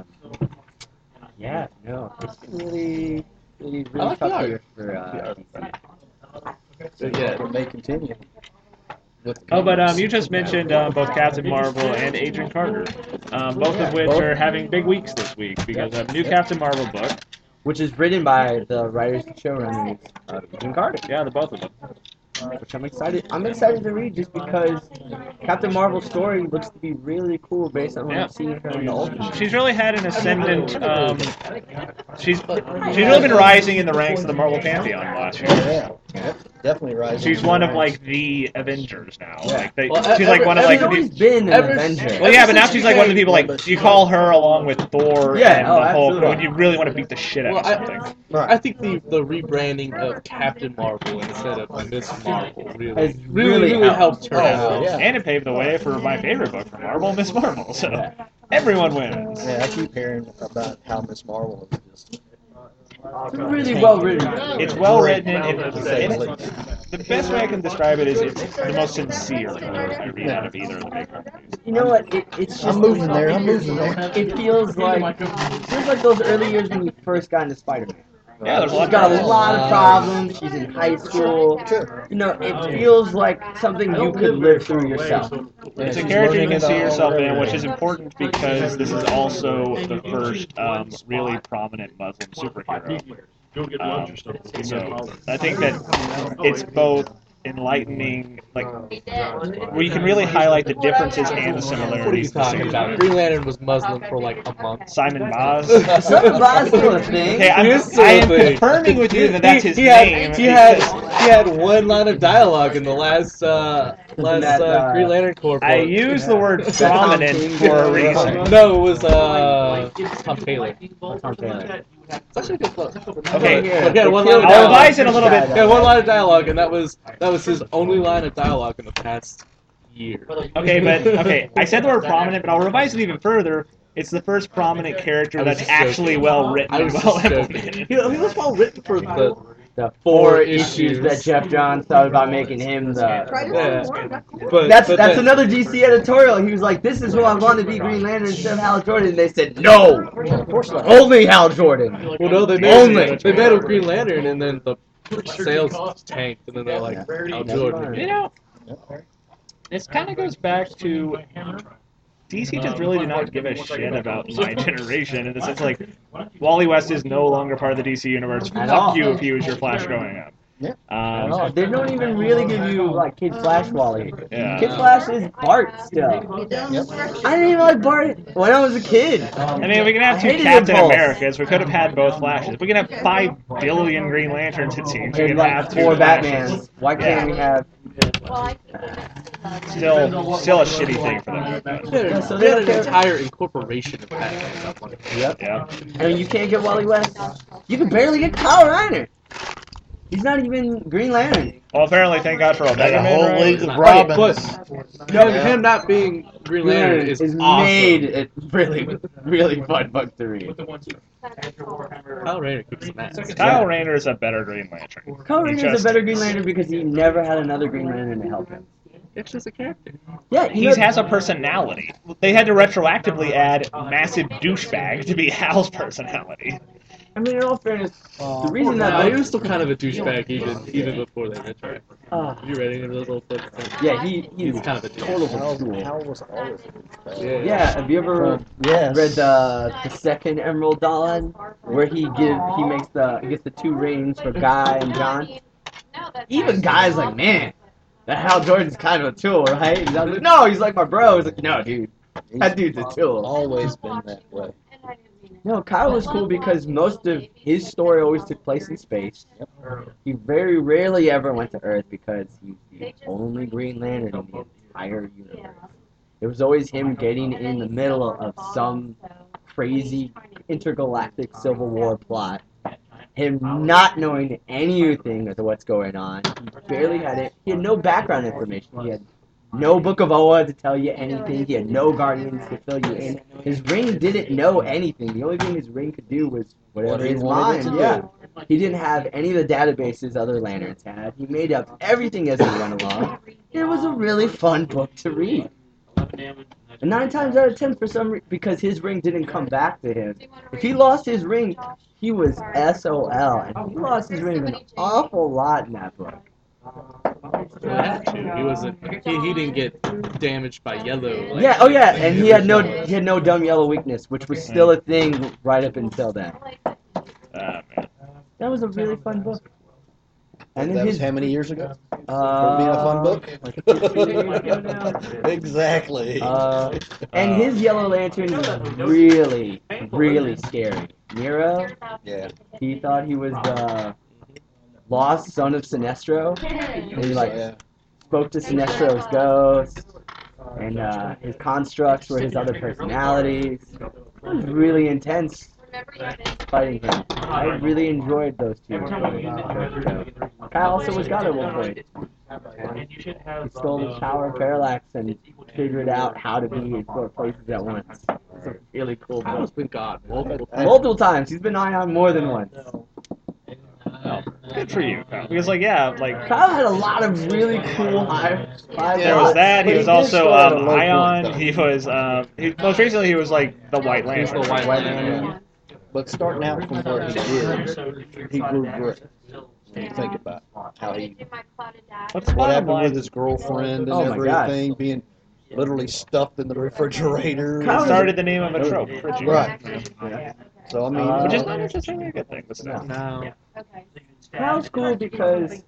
Yeah, no, it's really, really, I like tough the art. year for DC. So, yeah. It may continue. Oh, but you just mentioned both Captain Marvel and Agent Carter, both of which are having big weeks this week because of new Captain Marvel book. Which is written by the writers and showrunners of Agent Carter. Yeah, the both of them. Which I'm excited to read just because Captain Marvel's story looks to be really cool based on what Yeah. I've seen her in the Ultimate. She's really had an ascendant. She's really been rising in the ranks of the Marvel Pantheon last year. Yeah, definitely rising. She's one of like the Avengers now. Like Well, she's like one of like She's the. always been an ever- Avenger. Well, yeah, but now she's like one of the people like you call her along with Thor Yeah, and oh, the Hulk absolutely. when you really want to beat the shit out of Well, something. I think the rebranding of Captain Marvel instead of Miss Marvel really, Has really, really helped her Oh, out. yeah. And it paved the way for my favorite book from Marvel, Miss Marvel. So everyone wins. Yeah, I keep hearing about how Miss Marvel is just. It's really well written. It's well written. And to say the it's, least. the best way I can describe it is it's the most sincere I read out of either of the big companies. You know what? It's just I'm moving there. I'm moving there. It feels like those early years when you first got into Spider-Man. Yeah, there's a lot She's got a of lot of problems. She's in high school. Sure. You know, it feels like something you could live through yourself. It's a character you can see yourself in, which is important because this is also the first really prominent Muslim superhero. So I think that it's both enlightening, like, where you can really highlight the differences and the similarities. What are you talking about? Green Lantern was Muslim for like a month. Simon Baz. Simon Baz still a thing. Okay, I am confirming with you that that's his name. He had one line of dialogue in the last Green Lantern Corps book. I use the word prominent for a reason. No, it was Tom Taylor. Tom Taylor. It's actually a good book. Okay, yeah, one line of I'll dialogue. revise it a little bit. Yeah, one line of dialogue, and that was his only line of dialogue in the past year. Okay, I said the word prominent, but I'll revise it even further. It's the first prominent character that's actually well written and well implemented. He was well written for the 4 issues that Jeff Johns thought about making him the. But That's another DC editorial. He was like, "This is who I want to be Green Lantern instead of Hal Jordan." And they said, "No, only Hal Jordan." Well, no, they made him Green Lantern, and then the sales tanked, and then they're like, Hal Jordan. You know, this kind of goes back to DC just really did not give a shit about my generation in the sense like Wally West is no longer part of the DC universe. Fuck you if he was your Flash growing up. Yeah. They don't even really give you like Kid Flash Wally. Yeah. Kid Flash is Bart still. Yep. I didn't even like Bart when I was a kid. I mean, we can have 2 hated Captain Impulse. Americas. We could have had both Flashes. We can have 5 billion Green Lanterns, it seems. We And can like have 2 4 Flashes. Batmans. Why can't we have? Still a shitty thing for them. So they had an entire incorporation of Batman. Yep. Yeah. I mean, you can't get Wally West. You can barely get Kyle Reiner. He's not even Green Lantern. Well, apparently, thank God for Omega The Man. whole right? League of Robins. Him not being Green Lantern is awesome. made it really fun book to read. Kyle Rayner kicks ass. Kyle Rayner is a better Green Lantern. Kyle He Rayner is just a better is. Green Lantern because he never had another Green Lantern to help him. It's just a character. Yeah, He has a personality. They had to retroactively add massive douchebag to be Hal's personality. I mean, in all fairness, the reason He that was still kind of a douchebag even before they retroacted. Have you read any of those old books? he's kind of a total Hal fool. was always a douchebag. Yeah, have you ever Yes. read the second Emerald Dawn, where he gets the 2 rings for Guy and John? Even Guy's like, man, that Hal Jordan's kind of a tool, right? And I was like, no, he's like my bro. He's like, no, dude, that dude's a tool. Always been that way. No, Kyle was cool because most of his story always took place in space. He very rarely ever went to Earth because he's the only Green Lantern in the entire universe. It was always him getting in the middle of some crazy intergalactic Civil War plot. Him not knowing anything of what's going on. He barely had it. He had no background information. He had no Book of Oa to tell you anything. He had no Guardians to fill you in. His ring didn't know anything. The only thing his ring could do was whatever his mind. Yeah. He didn't have any of the databases other Lanterns had. He made up everything as he went along. It was a really fun book to read. And 9 times out of 10, for some reason, because his ring didn't come back to him. If he lost his ring, he was SOL. And he lost his ring an awful lot in that book. He didn't get damaged by yellow. Yeah, oh yeah, and he had no dumb yellow weakness, which was still a thing right up until then. Man. That was a really fun book. And That was how many years ago? For being a fun book? Like 15 years ago now. Exactly. And his Yellow Lantern was really, really scary. Nero, Yeah. he thought he was the lost son of Sinestro, and he spoke to Sinestro's ghost, and his constructs were his other personalities. It was really intense fighting him. I really enjoyed those 2. Kyle also was God at one point. He stole the power of Parallax and figured out how to be in 4 places at once. It's a really cool Kyle's book. been God multiple times. Multiple times. He's been Ion more than once. Good for you, Kyle. Because, Kyle had a lot of really cool high there was that. He was also Ion. He was, most recently, he was, the White Lantern. The White Lantern. But starting out from where he did, he grew great. When you think about how he, what happened with his girlfriend and everything, being literally stuffed in the refrigerator. It started the name of a trope. Right. Yeah. So I mean, which is not necessarily a good thing. No. That was cool because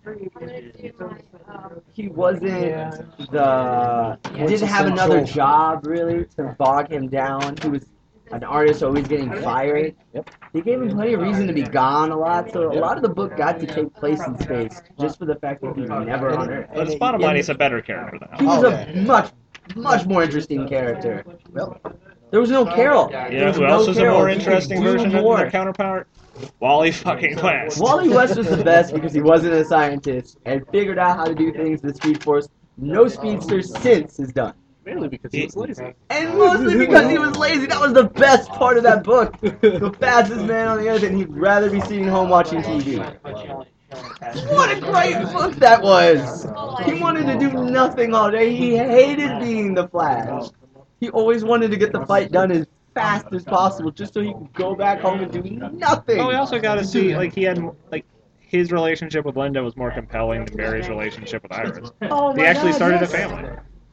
he wasn't he didn't have another job really to bog him down. He was an artist always getting fired. Yep. He gave him plenty of reason to be gone a lot, so a lot of the book got to take place in space just for the fact that he was never on Earth. But the bottom line, he's a better character than He was a much more interesting character. There was no Carol. Yeah, who else was a more interesting version of their counterpart? Wally fucking West. Wally West was the best because he wasn't a scientist and figured out how to do things the Speed Force no speedster since has done. Mainly because he was lazy. And mostly because he was lazy. That was the best part of that book. The fastest man on the earth, and he'd rather be sitting home watching TV. What a great book that was! He wanted to do nothing all day. He hated being the Flash. He always wanted to get the fight done as fast as possible just so he could go back home and do nothing. Oh, we also got to see, like, he had, like, his relationship with Linda was more compelling than Barry's relationship with Iris. Oh he actually started a family.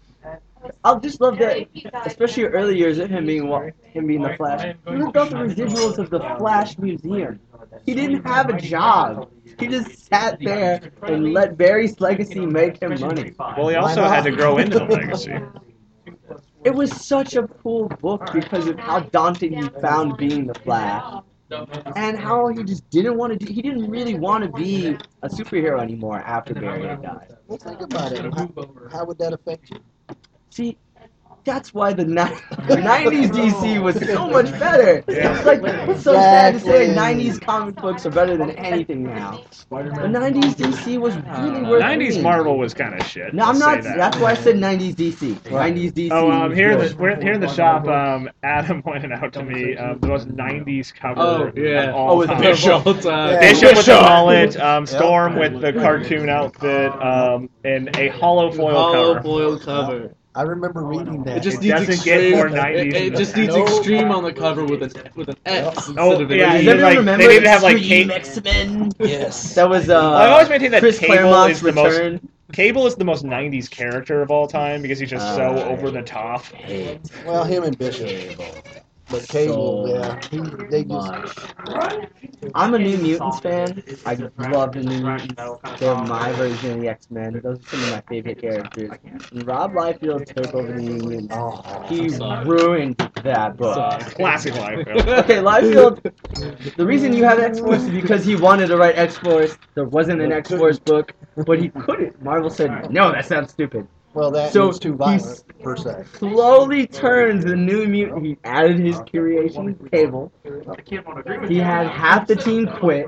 I just love that, especially early years of him being the Flash. He lived off the residuals of the Flash Museum. He didn't have a job. He just sat there and let Barry's legacy make him money. Well, he also had to grow into the legacy. It was such a cool book because of how daunting he found being the Flash. And how he just didn't want to he didn't really want to be a superhero anymore after Barry had died. Well, think about it. How would that affect you? See, that's why the 90s DC was so much better. It's like, it's so sad to say 90s comic books are better than anything now. The 90s DC was really worth 90s reading. Marvel was kind of shit. No, I'm not. That's why I said 90s DC. 90s DC. Oh, here in the shop, Adam pointed out to me the most 90s cover of all time. Bishop. Bishop with the mullet, Storm with the cartoon outfit, and a hollow foil cover. I remember reading that. It just doesn't get more 90s. It just needs extreme on the cover with an X instead of an yeah, E. they didn't have like X-Men. Yes. That was I've always maintained that Chris Cable Claremont's is the return. most. Cable is the most 90s character of all time because he's just so over the top. Well, him and Bishop. But Cable, they just... I'm a New Mutants fan. I love the New Mutants. They're my version of the X-Men. Those are some of my favorite characters. And Rob Liefeld took over the New Mutants. He ruined that book. Classic Liefeld. Okay, Liefeld, the reason you have X-Force is because he wanted to write X-Force. There wasn't an X-Force book, but he couldn't. Marvel said, no, that sounds stupid. Well, that was too violent, per se. Slowly turns the New Mutant. He added his creation, Cable. He had half the team quit.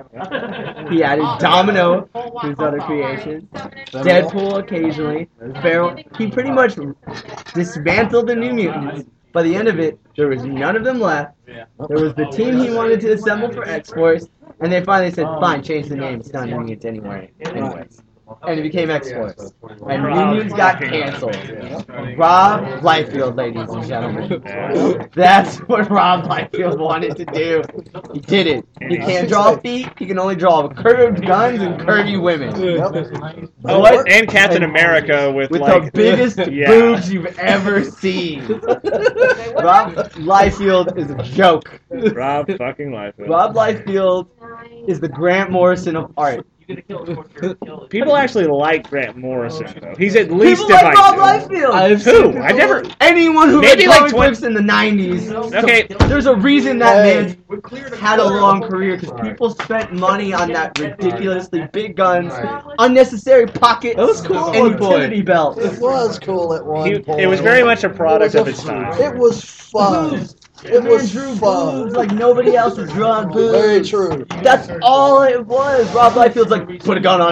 He added Domino to his other creations. Deadpool occasionally. Feral. He pretty much dismantled the New Mutants. By the end of it, there was none of them left. There was the team he wanted to assemble for X-Force, and they finally said, fine, change the name. It's not New Mutants anyway. Anyways. And it became X-Force. And New Mutants got canceled. Rob Liefeld, ladies and gentlemen. That's what Rob Liefeld wanted to do. He did it. He can't draw feet. He can only draw curved guns and curvy women. Oh, and Captain America with like the biggest boobs you've ever seen. Rob Liefeld is a joke. Rob fucking Liefeld. Rob Liefeld is the Grant Morrison of art. People actually like Grant Morrison, though. He's at least people like Rob Liefeld. Who? I never. Anyone who read comic books in the 90s. Okay. There's a reason that man had a long career because people spent money on that ridiculously big guns, unnecessary pockets, and utility belts. It was cool at one point. It was very much a product of its time. It was fun. It was fun. Like nobody else was drawing boobs. Very true. That's all it was. Rob Liefeld's like, put a gun on it.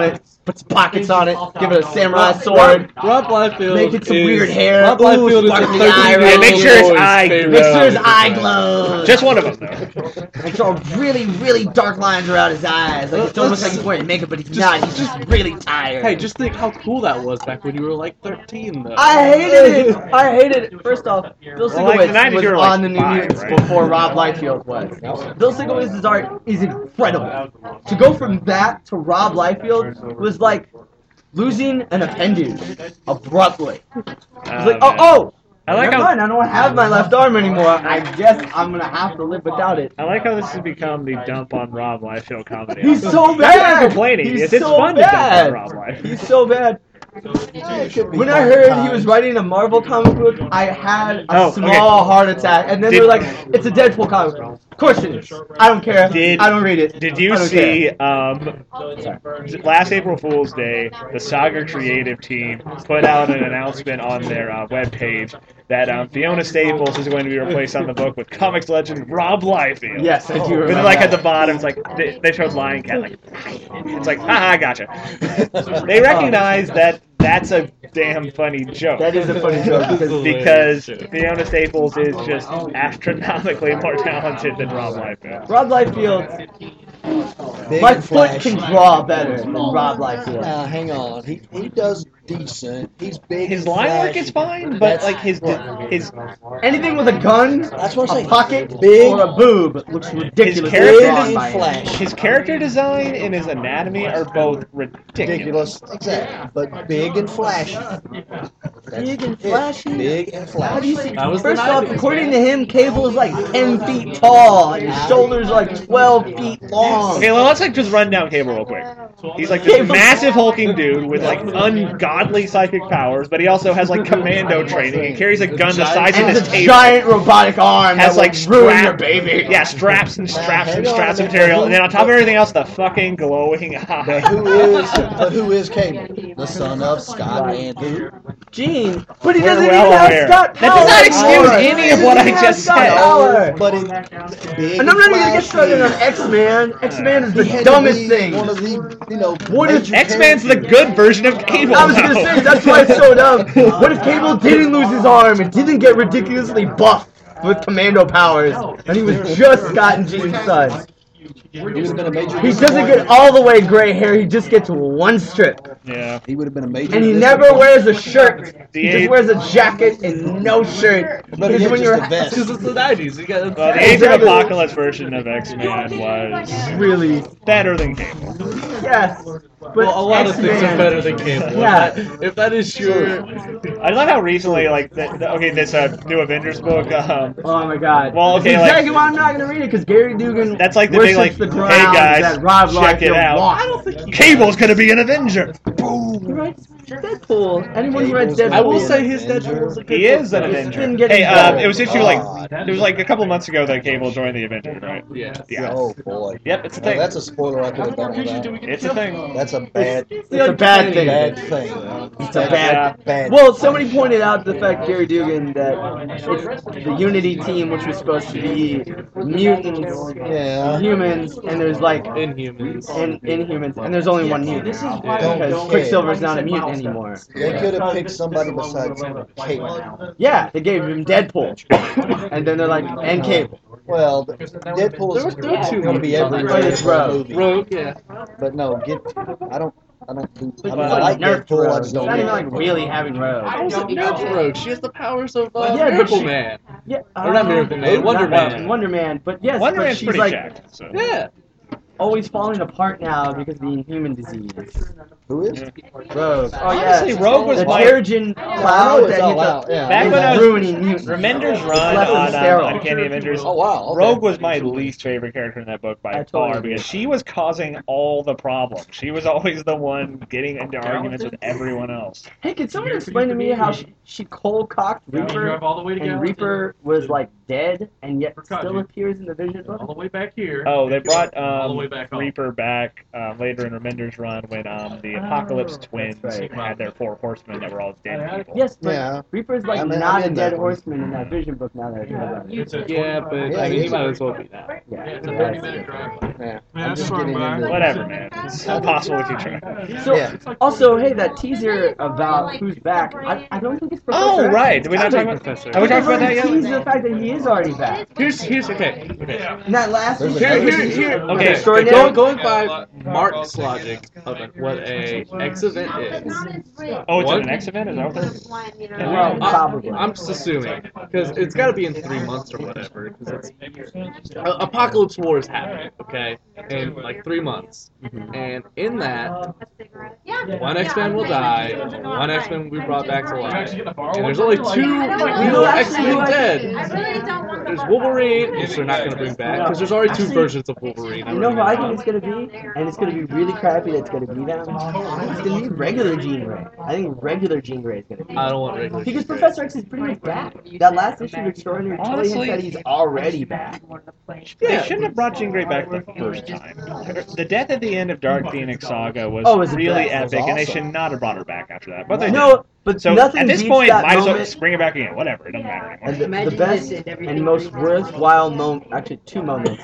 Put some pockets on it. Give it a samurai sword. Rob Liefeld. Make it some weird hair. Rob Liefeld is sparkly a eye. Yeah, make sure his eye. Make sure his eye glows. Just one of them, though. And draw really, really dark lines around his eyes. Like it's almost like he's wearing makeup, but he's not. He's just really tired. Hey, just think how cool that was back when you were like 13, though. I hated it. I hated it. First off, Bill Well, like, the Sienkiewicz 90s, was you were, like, on the New 5, Mutants right? before Rob Liefeld was. Bill Sienkiewicz's art is incredible. To go from that to Rob Liefeld was like losing an appendage abruptly. It's like, oh, I like never how mind, I don't have my left arm anymore. I guess I'm gonna have to live without it. I like how this has become the dump on Rob Liefeld comedy. He's so That's not bad. complaining. He's It's so fun bad. to dump on Rob Liefeld. He's so bad. When I heard he was writing a Marvel comic book, I had a small heart attack. And then they were like, it's a Deadpool comic book. Of course it is. I don't care. I don't read it. Did you see, last April Fool's Day, the Saga Creative team put out an announcement on their webpage that Fiona Staples is going to be replaced on the book with comics legend Rob Liefeld. Yes, I do remember. But then, like, at the bottom, it's like, they showed Lion Cat, like, it's like, I gotcha. They recognize that that's a damn funny joke. That is a funny joke. Because Fiona Staples is just astronomically more talented than Rob Liefeld. Rob Liefeld, my foot can draw better than Rob Liefeld. Hang on. He does decent. He's big. His and line work flashy. is fine, but like his Anything with a gun, That's what I'm a saying. pocket, Big. or a boob looks ridiculous. his character design and his anatomy are both ridiculous. Exactly. But big and flashy. Big and flashy. Big and How do you flashy. see? That was the First off, 90s, according to him, Cable is like 10 feet tall, and his shoulders are like 12 feet long. Okay, well, let's like just run down Cable real quick. He's like this massive hulking dude with like ungodly psychic powers, but he also has like commando training and carries a gun the size of And his a table. giant robotic arm Has that like will ruin your strap, baby. yeah, straps and straps of material, and then on top of everything else, the fucking glowing But eye. who is Cable? The son of Scott and who? Gene, but he We're doesn't well even have aware. Scott That does not Power. excuse He any of doesn't what I even have just Scott said. Power. But it's big And I'm not even gonna get flashy. started on X-Man. X-Man is He the had to dumbest be thing. One of the, What if major X-Man's the characters. good version of Cable. I was gonna though. say that's why it's so dumb. What if Cable didn't lose his arm and didn't get ridiculously buff with commando powers, and he was just Scott and Gene's son? He would have been a major. He doesn't get all the way gray hair. He just gets one strip, Yeah. He would have been a major. and he never wears a shirt. He The just age- wears a jacket and no shirt. But Because he when had you're just a vest. Because it's the 90s. You got Well, the Age of Exactly. Apocalypse version of X-Men was really better than Cable. yes, but Well, a lot of things are X-Man- better than Cable. Yeah. If that is your... I love how recently, like, this new Avengers book, Oh my God. Well, okay, That's like- exactly why I'm not gonna read it because Gary Dugan. that's like the big, like, worships the hey ground guys, that Rob check it Liefeld out. walks. I don't think you... Cable's gonna be an Avenger. He writes Deadpool. Anyone who writes Cable's Deadpool. I will say his Deadpool was a good He is an book, though. Avenger. been getting Hey, better. it was issue it was like a couple months ago that Cable joined the Avengers, right? Yeah. Yeah. Oh boy. Yep, it's a Now, thing. that's a spoiler I could have done without. It's a thing. That's a bad, It's a bad thing. bad thing. It's a bad. Bad. Well, somebody pointed out the fact, Gary Dugan, that it's the Unity team, which was supposed to be mutants, Yeah. humans, and there's like Inhumans. Inhumans, and there's only one mutant because Don't Quicksilver's not a mutant anymore. They could have picked somebody besides Cable. Yeah, they gave him Deadpool, and then they're like, and Cable. Well, Deadpool is There were two going to be everywhere But in it's the Rogue. movie. Rogue, yeah. But no, I don't do. I It's mean, I like like Nerf Deadpool. I Rogue. just It's don't. not even like like really having Rogue. I was nerfed Rogue. She has the powers of Yeah, but Miracle she- Man. Yeah, Or not Miracle Man, Wonder Man. Wonder Man, but yes, Wonder but Man's she's pretty like jacked. So. Yeah. always falling apart now because of the Inhuman disease. Who is? Rogue. Oh Honestly, yeah, Rogue was the my Terrigen cloud that hit wow, the yeah. Back is when I was- ruining mutants. Remender's It's run left them on sterile. Uncanny Avengers. Oh wow. okay. Rogue was my least favorite character in that book by I totally far agree. because she was causing all the problems. She was always the one getting into arguments with everyone else. Hey, can someone explain to me how she cold-cocked Reaper, and Reaper was like dead and yet still appears in the Vision book? All the way back here. Oh, they brought Reaper back later in Remender's run when the Apocalypse twins had their 4 horsemen that were all dead people. Yes, but Reaper's like not a dead horseman in that Vision book now that I think about it. Yeah, but I mean, he might as well be now. Yeah, It's a 30-minute drive. I'm just getting into Whatever, man. It's impossible if you try. So, also, hey, that teaser about who's back, I don't think it's Professor Oh, X. right. Did we not talk about Professor. Have we talked about that Tease yet? the fact that he is already back. Here's okay. In that last Here. Okay. Extraordinary. Going by Mark's logic of what a X event is. Oh, it's What? an X event? Is that what that is? Well, probably. I'm just assuming because it's got to be in 3 months or whatever. Because it's Apocalypse War is happening, okay, in like 3 months, and in that, one X-Men will die, one X-Men will be brought back to life, and there's only 2 real X-Men dead. There's Wolverine, which they're not going to bring back because there's already 2 versions of Wolverine. You know who I think it's gonna be, and it's gonna be really crappy. That's gonna be them. It's gonna be regular Jean Grey. I think regular Jean Grey is gonna be. I don't want regular. Because Professor X is pretty much back. That last issue of Extraordinary totally Honestly- hints that he's already back. They shouldn't have brought Jean Grey back the first time. The death at the end of Dark Phoenix Saga was Oh, it was the really best. epic, It was and they awesome. should not have brought her back after that. But they No, did. but So nothing at this beats point, that might as well moment. just bring it back again. Whatever, it doesn't matter anymore. And the best and most worthwhile moment, actually 2 moments,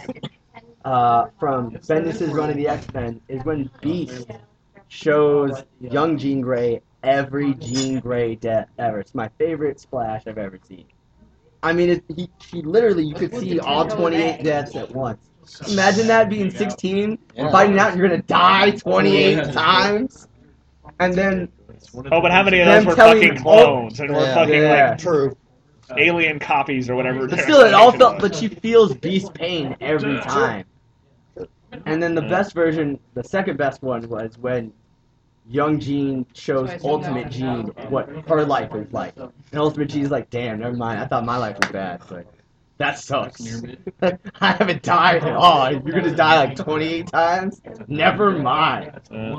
from Bendis' run of the X-Men is when Beast shows young Jean Grey every Jean Grey death ever. It's my favorite splash I've ever seen. I mean, he literally, you could see all 28 deaths at once. Imagine that being 16, finding out you're gonna die 28 times, and then Oh, but how many of those them were telling- fucking clones and were fucking like True. alien copies or whatever? But their still, it all explanation felt, was. but she feels Beast pain every time. And then the best version, the second best one was when young Jean shows Ultimate Jean what her life is like. And Ultimate Jean's like, damn, never mind, I thought my life was bad. It's like, that sucks. I haven't died at all. You're gonna die like 28 times? Never mind.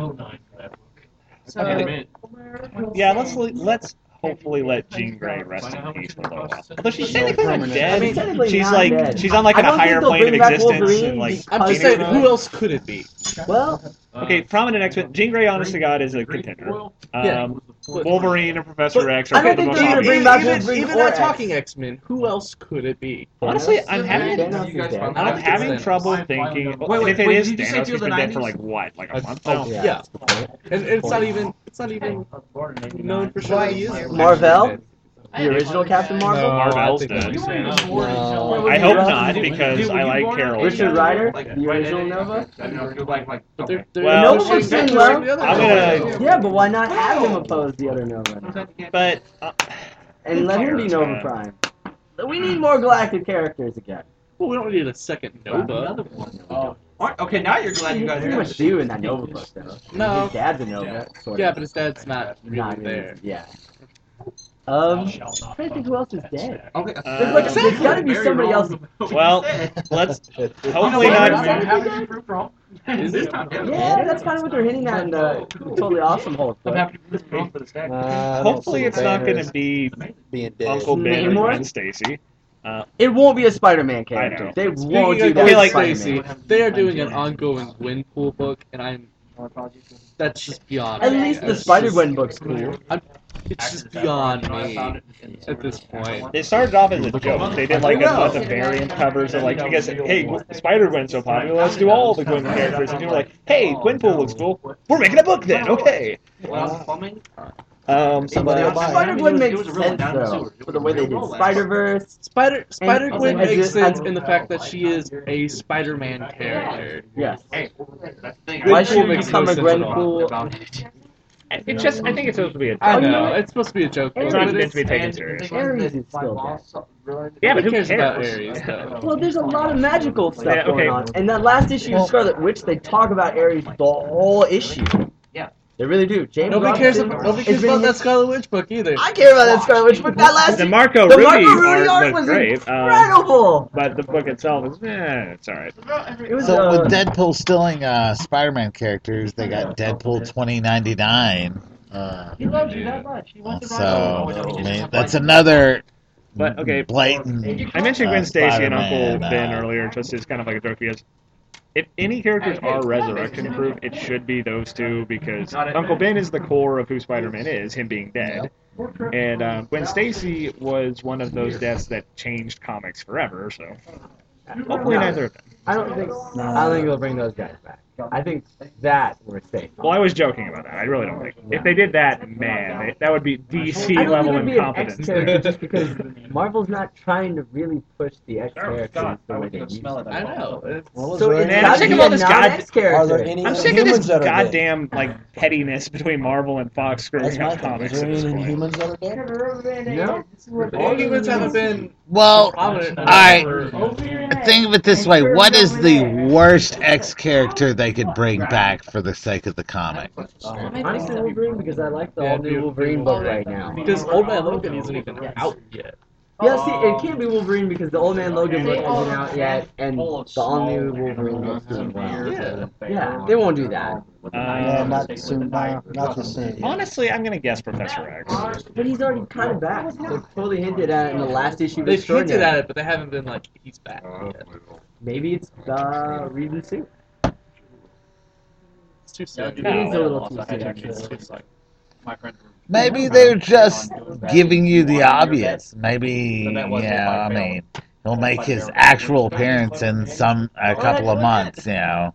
Yeah, let's hopefully let Jean Grey rest in peace for a little while. Although she's technically not dead. I mean, technically she's not like dead. she's on like I a don't think higher they'll plane of bring back existence. Wolverine And, like because- I'm just saying, who else could it be? Well, okay, prominent X-Men. Jean Grey, honest to God, is a contender. Wolverine and Professor X are I don't the think most they're gonna obvious. bring back Even Wolverine or not X. talking X-Men, who else could it be? Honestly, I'm having Thanos. I'm having trouble thinking. And if it is Thanos, he's been dead for like what, like a month now? Yeah. And it's not even known for sure that he is. Marvel? The original Captain Marvel? Marvel's dead. I hope not, because I like Carol. Richard Rider? The original Nova? But they're Well, Nova's pushing doing back well. the other I'm Nova. gonna, Yeah, but why not have him oppose the other Nova? but And let him be Nova Prime. We need more galactic characters again. Well, we don't need a second Nova. Okay, now you're glad you You guys pretty much do in that Nova book, though. No. His dad's a Nova. Sort Yeah, of. but his dad's not really Not really, there. yeah. I'm trying to think who else is dead. Okay. There's gotta be somebody else. well, let's hopefully not. Is it? Yeah, that's kind of what they're hinting at in the Totally Awesome Hulk book. Hopefully, it's not going to be being dead. Uncle Ben or Namor? Gwen Stacy. It won't be a Spider-Man I character. know. They won't Speaking do of that. Gwen with Stacy, Spider-Man. they are doing an ongoing Gwenpool book, and that's just beyond At me. least the It's Spider-Gwen book's cool. It's just beyond me at this point. They started off as a joke. They did like a bunch of variant covers of like, because hey, Spider-Gwen's so popular, let's do all the Gwen characters. And people were like, hey, Gwenpool looks cool. We're making a book then, okay. Somebody will buy it. Spider-Gwen makes sense, though, for the way they did Spider-Verse. Spider-Gwen And- makes sense in the fact that she is a Spider-Man character. Yes. Gwenpool Why should makes become no a sense at all. Gwenpool? It's just, I think it's supposed to be a I joke. know, it's supposed to be a joke. It's but not meant it's- to be taken seriously. Ares is still dead. Yeah, but Who who cares about cares? Ares, though? Well, there's a lot of magical stuff Yeah, okay. going on. And that last issue of Scarlet Witch, they talk about Ares the whole issue. Yeah. They really do. James Nobody cares Robinson about has been that Scarlet Witch book either. I care about that Scarlet Witch, but that last The Marco the Rudy Marco Rudy art was was great. incredible. But the book itself is, it's alright. It was, So with Deadpool stealing Spider-Man characters, they got Deadpool 2099. He loves you that much. He wants to ride So over. I mean, that's another But, okay, blatant. I mentioned Gwen Stacy and Spider-Man, Uncle Ben earlier, just as kind of like a joke because if any characters are resurrection proof, it should be those two because Uncle Ben is the core of who Spider-Man is, him being dead. And Gwen Stacy was one of those deaths that changed comics forever, so hopefully neither of them. I don't think they'll bring those guys back. I think that we're safe. Well, I was joking about that. I really don't think. If they did that, man, that would be DC level incompetence. Just because Marvel's not trying to really push the X characters the way they used to. I know. So it's Man, gotta I'm sick be of all a this non-X character. Are there any I'm sick of Inhumans this that are dead? goddamn like pettiness between Marvel and Fox That's screwing my up thing. comics Is at there this any point. Inhumans that are dead? No. All humans haven't been Well, prominent. think of it this way: what is the worst X character they could bring back for the sake of the comic? Honestly, Wolverine, because I like the all-new Wolverine book right now. Because Old Man Logan isn't even out yet. Yeah, see, it can't be Wolverine because the Old Man Logan book isn't out yet, and the all-new Wolverine book's doing well. Yeah, they won't do that. Yeah, not soon. Not the same. Honestly, I'm gonna guess Professor X. But he's already kind of back. They totally hinted at it in the last issue of They've hinted Extraordinary. at it, but they haven't been like, he's back yet. Maybe it's Reed and Sue. It's too soon. It is a little too soon. Maybe they're just giving you the obvious. Maybe, I mean, he'll make his actual appearance in a couple of months,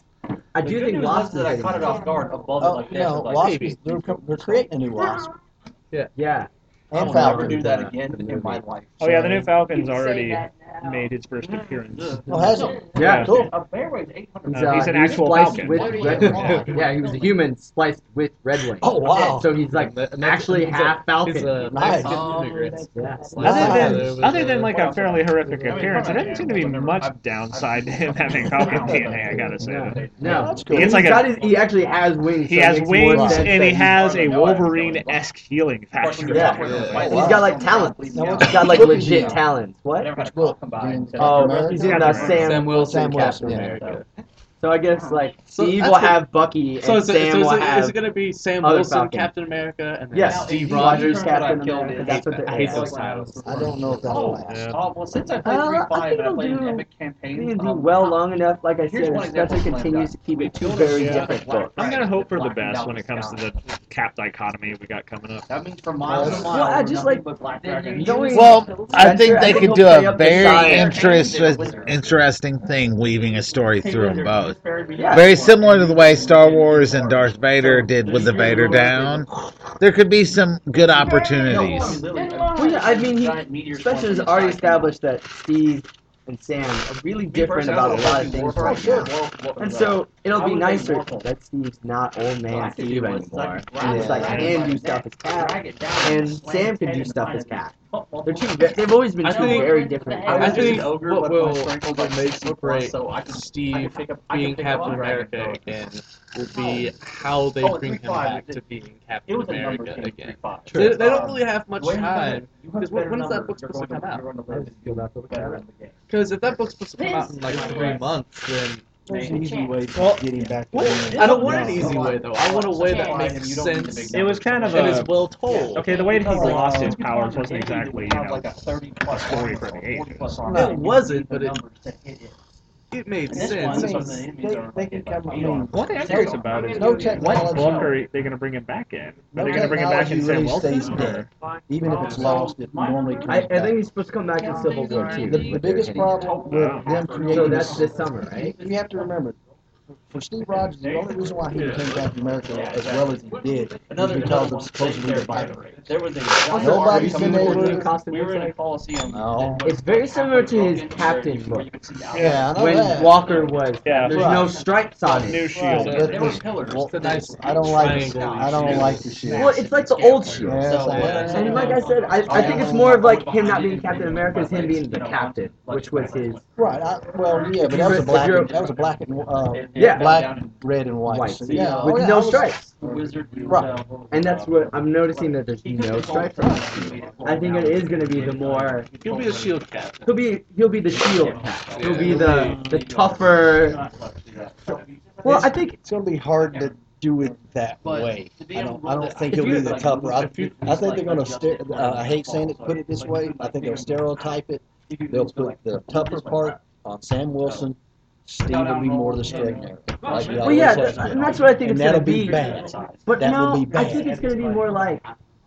I do think Wasp is getting guard above Oh, no, Wasp is, they're creating a new Wasp. Yeah. And I'll Falcon. never do that again in my life. Oh yeah, the new Falcon's already made his first appearance. Oh, has it? Yeah. Cool. A bear weighs 800 He's an he was actual spliced Falcon. with Redwing. Yeah, he was a human spliced with Redwing. Oh, wow. So he's like actually half Falcon. He's a Nice. immigrant. Yeah. Other than like a fairly horrific appearance, there doesn't seem to be much downside to him having Falcon DNA. I gotta say. No. That's cool. It's like he actually has wings. he so it has makes more wings sense and he that has a Wolverine-esque healing factor. Yeah. He's got like talents. He's got like legit talents. What? Which book? Oh, he's in Sam Wilson, Sam Wilson, Captain yeah. America. So I guess like So Steve that's will the- have Bucky So and Sam will is have it going to be Sam other Wilson, Falcon. Captain America, and then Yes, Steve Rogers, Rogers? Captain America. That's what I they hate those titles. I don't know if that'll last. Well, since I played I 3.5 think and I it'll played an do- epic He campaign, can do well long enough. Like I Here's said, one if Spencer example of continues to keep it two very different books. I'm gonna hope for the best when it comes to the Cap dichotomy we got coming up. that means for miles and miles. Well, I just like Black Dragon. knowing. Well, I think they could do Play a up the very side. interesting thing weaving a story through them both. Yeah. Very similar to the way Star Wars and Darth Vader did with the Vader down. There could be some good opportunities. Well, yeah, I mean, Spencer's already established that Steve and Sam are really different about a lot of things right now. And so it'll be nicer that Steve's not old man Steve anymore. And it's like can do stuff as Cap, and Sam can do stuff as Cap. They're two. They've always been two very different. I think ogre, what but will my strength what makes or break so I can Steve pick up being Captain America again will be how they bring him back to being Captain America again. They don't really have much time. Because when is that book supposed to come out? Because if that book's supposed to come out in like 3 months, then There's an easy way to Well, get him back. I don't want an easy way though. I want a way that makes sense It was kind of and is a well told. okay. The way that he lost his powers wasn't exactly like a 30 plus story for the ages. It wasn't, but it made I sense. mean, they can come. I mean, What I'm curious about is No what technology. book are they going to bring him back in? Are No they going to bring him back in technology Sam really Wilson? stays dead. Even if it's lost, it normally comes I back. think he's supposed to come back in Civil War too. The biggest problem with them creating So that's this summer, right? You have to remember, for Steve Rogers, the only reason why he became Captain America as well as he did is because of supposedly the Viper. There was a Nobody's been able New to. costume we were in a inside? Coliseum. No. It's very similar to his Captain book. Yeah, I know When that. Walker was, Yeah. there's no stripes on New it. Shield. But There were this- pillars. well, It's a nice I don't like. triangle. I don't like the shit. Well, it's like the old Shield. Yes, And like I said, I think it's more of like him not being Captain America as him being the Captain, which was his Right. Well, yeah, but that was a black. If you're- That was a black and Yeah. black, red and white. white, So, yeah, with oh, yeah, no I was- stripes. Wizard. Right. And that's what I'm noticing, that there's no stripes on him. I think it is going to be the more. He'll be a shield captain. He'll be the shield Cap. He'll be the tougher. Well, I think It's gonna be hard to do it that way. I don't think he'll be the tougher. I think they're gonna. I hate saying it. Put it this way. I think they'll stereotype it. They'll put the tougher part on Sam Wilson. Steve will be more the straight narrative. Like Well, yeah, and that's what I think and it's going that'll to be be. bad. But That will no, be bad. I think it's going to be more like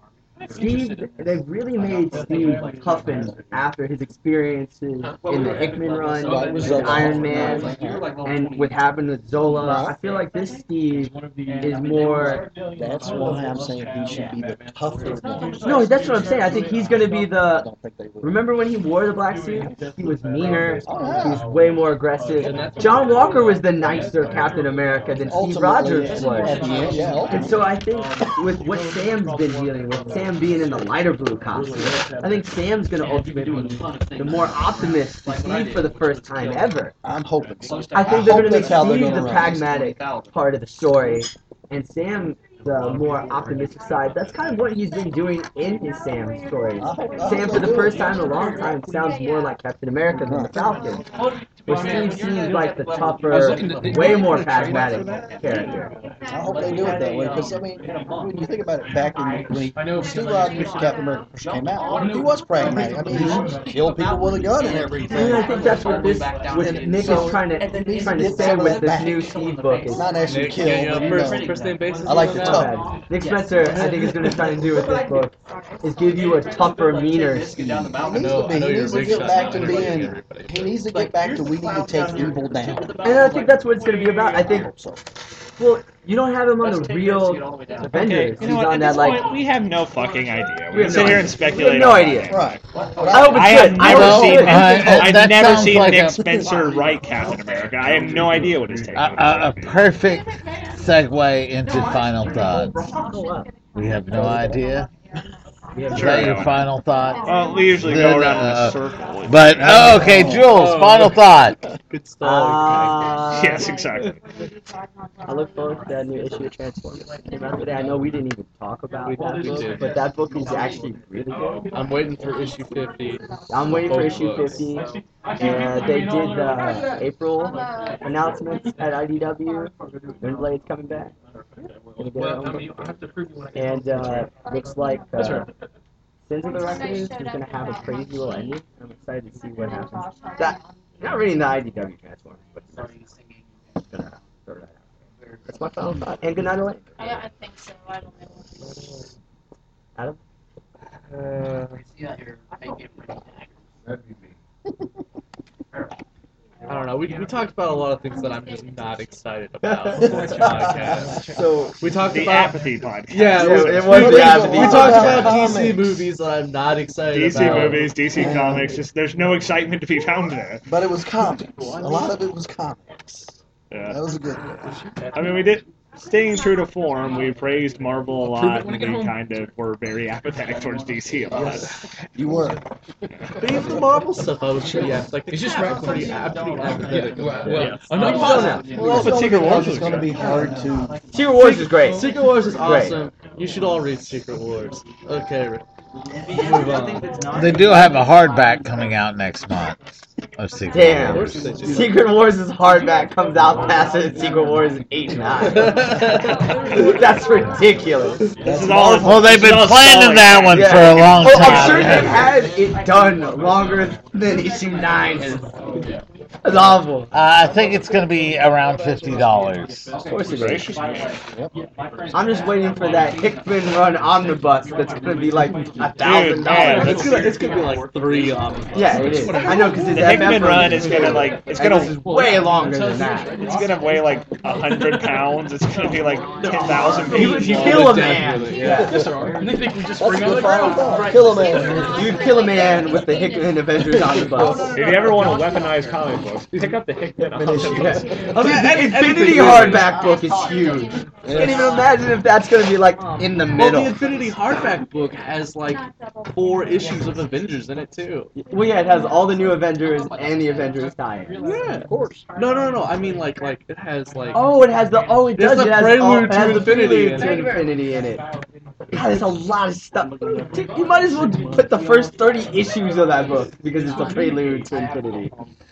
Steve. They've really made Steve toughen after his experiences in the Hickman run, with Iron Man, and what happened with Zola. I feel like this Steve is more. That's why I'm saying he should be the tougher one. No, that's what I'm saying. I think he's going to be I the. don't think they will. Remember when he wore the black suit? He was meaner. He was way more aggressive. John Walker was the nicer Captain America than Steve Rogers At was. the end, yeah, And ultimately. so I think with what Sam's been dealing with, Sam being in the lighter blue costume, I think Sam's going to ultimately be the more optimist to Steve for the first time ever. I'm hoping so. I think they're going to make that's how they're Steve gonna the run. pragmatic part of the story, and Sam the more optimistic side. That's kind of what he's been doing in his Sam stories. Sam, for the first time in a long time, sounds more like Captain America than the Falcon. Where Steve seems like the tougher, way more pragmatic character. I hope they do it that way, because I mean, when you think about it, back in when Steve Rogers Captain America first came out, he was pragmatic. I mean, he killed people with a gun and everything. And I think that's what this, what Nick is trying to say with this new Steve book is. Not actually kill, but first name basis. I like the tough. Nick Spencer, I think, is going to try and do with this book is give you a tougher, meaner Steve. He needs to get back to being. He needs to get back to we need to take evil down. And I think that's what it's going to be about. I think. Well, you don't have him on the real Avengers. You know He's what? on At that this like. point, we have no fucking idea. We We have sit no here idea. and speculate. We have no on idea. that. Right. I hope it's I good. have I never hope seen. it's good. I've that never sounds seen like Nick a- Spencer write Captain America. I have no idea what his take. A perfect segue into final thoughts. Oh, wow. We have no idea. Is Sure, that your no. final thought? Well, we usually go around in a circle. But okay, Jules, final thought. Good stuff. Yes, exactly. I look forward to that new issue of Transformers that came out today. I know we didn't even talk about We that book, did. but that book is actually really good. I'm waiting for issue 50. I'm waiting for Both issue books. 50. They did the April announcements at IDW. When Blade's coming back. Gonna get it on. And looks like Sins of the Reckoners is gonna have a crazy little ending. I'm excited to see what happens. Not reading the IDW Transformers, but it's gonna throw that out. That's my final thought. And good night, Elaine. I think so. I don't know. Adam. I don't know. We talked about a lot of things that I'm just not excited about on this podcast. So We talked The about apathy podcast. yeah, it was the apathy. we talked about Comics. DC movies that I'm not excited DC about. movies, DC comics. Just there's no excitement to be found there. But it was comics. A lot of it was comics. Yeah. That was a good one. I mean, we did. Staying true to form, we praised Marvel a lot, and we kind of were very apathetic towards DC a lot. You were. But even the Marvel stuff, I was pretty like it's just pretty apathetic. Yeah. I'm not positive. Well, but Secret Wars It's was going to good. be hard to. Secret Wars is great. Secret Wars is Great. awesome. You should all read Secret Wars. Okay, move on. They do have a hardback coming out next month of Secret Damn. Wars. Secret Wars' hardback comes out faster than Secret Wars 8 and 9. That's ridiculous. This is all. Well, they've this is been all planning stalling. that one Yeah. for a long Oh, time. I'm sure they've had it done longer than issue 9 is. That's awful. I think it's going to be around $50. Of course it is. Gracious me. I'm just waiting for that Hickman run omnibus that's gonna be like $1,000. man, It's gonna be like 3 Yeah, it is. I know because The Hickman run is gonna like it's This gonna is way longer than that. it's gonna weigh like 100 pounds. It's gonna be like 10,000 You would pages long. kill a man. Yeah. That's a good final thought. Kill a man. You'd kill a man with the Hickman Avengers omnibus. If you ever want to weaponize comic books, pick up the Hickman omnibus. The Infinity hardback book is huge. I can't even imagine if that's gonna be like in the Well, middle. the Infinity hardback book has like 4 issues of Avengers in it too. Well, yeah, it has all the new Avengers and the Avengers tie-in. Yeah, of course. No. I mean like it has like. Oh, it has the it There's does. the It has prelude it has to the Infinity prelude in to it. Infinity in it. God, there's a lot of stuff. You might as well put the first 30 issues of that book because it's a prelude to Infinity.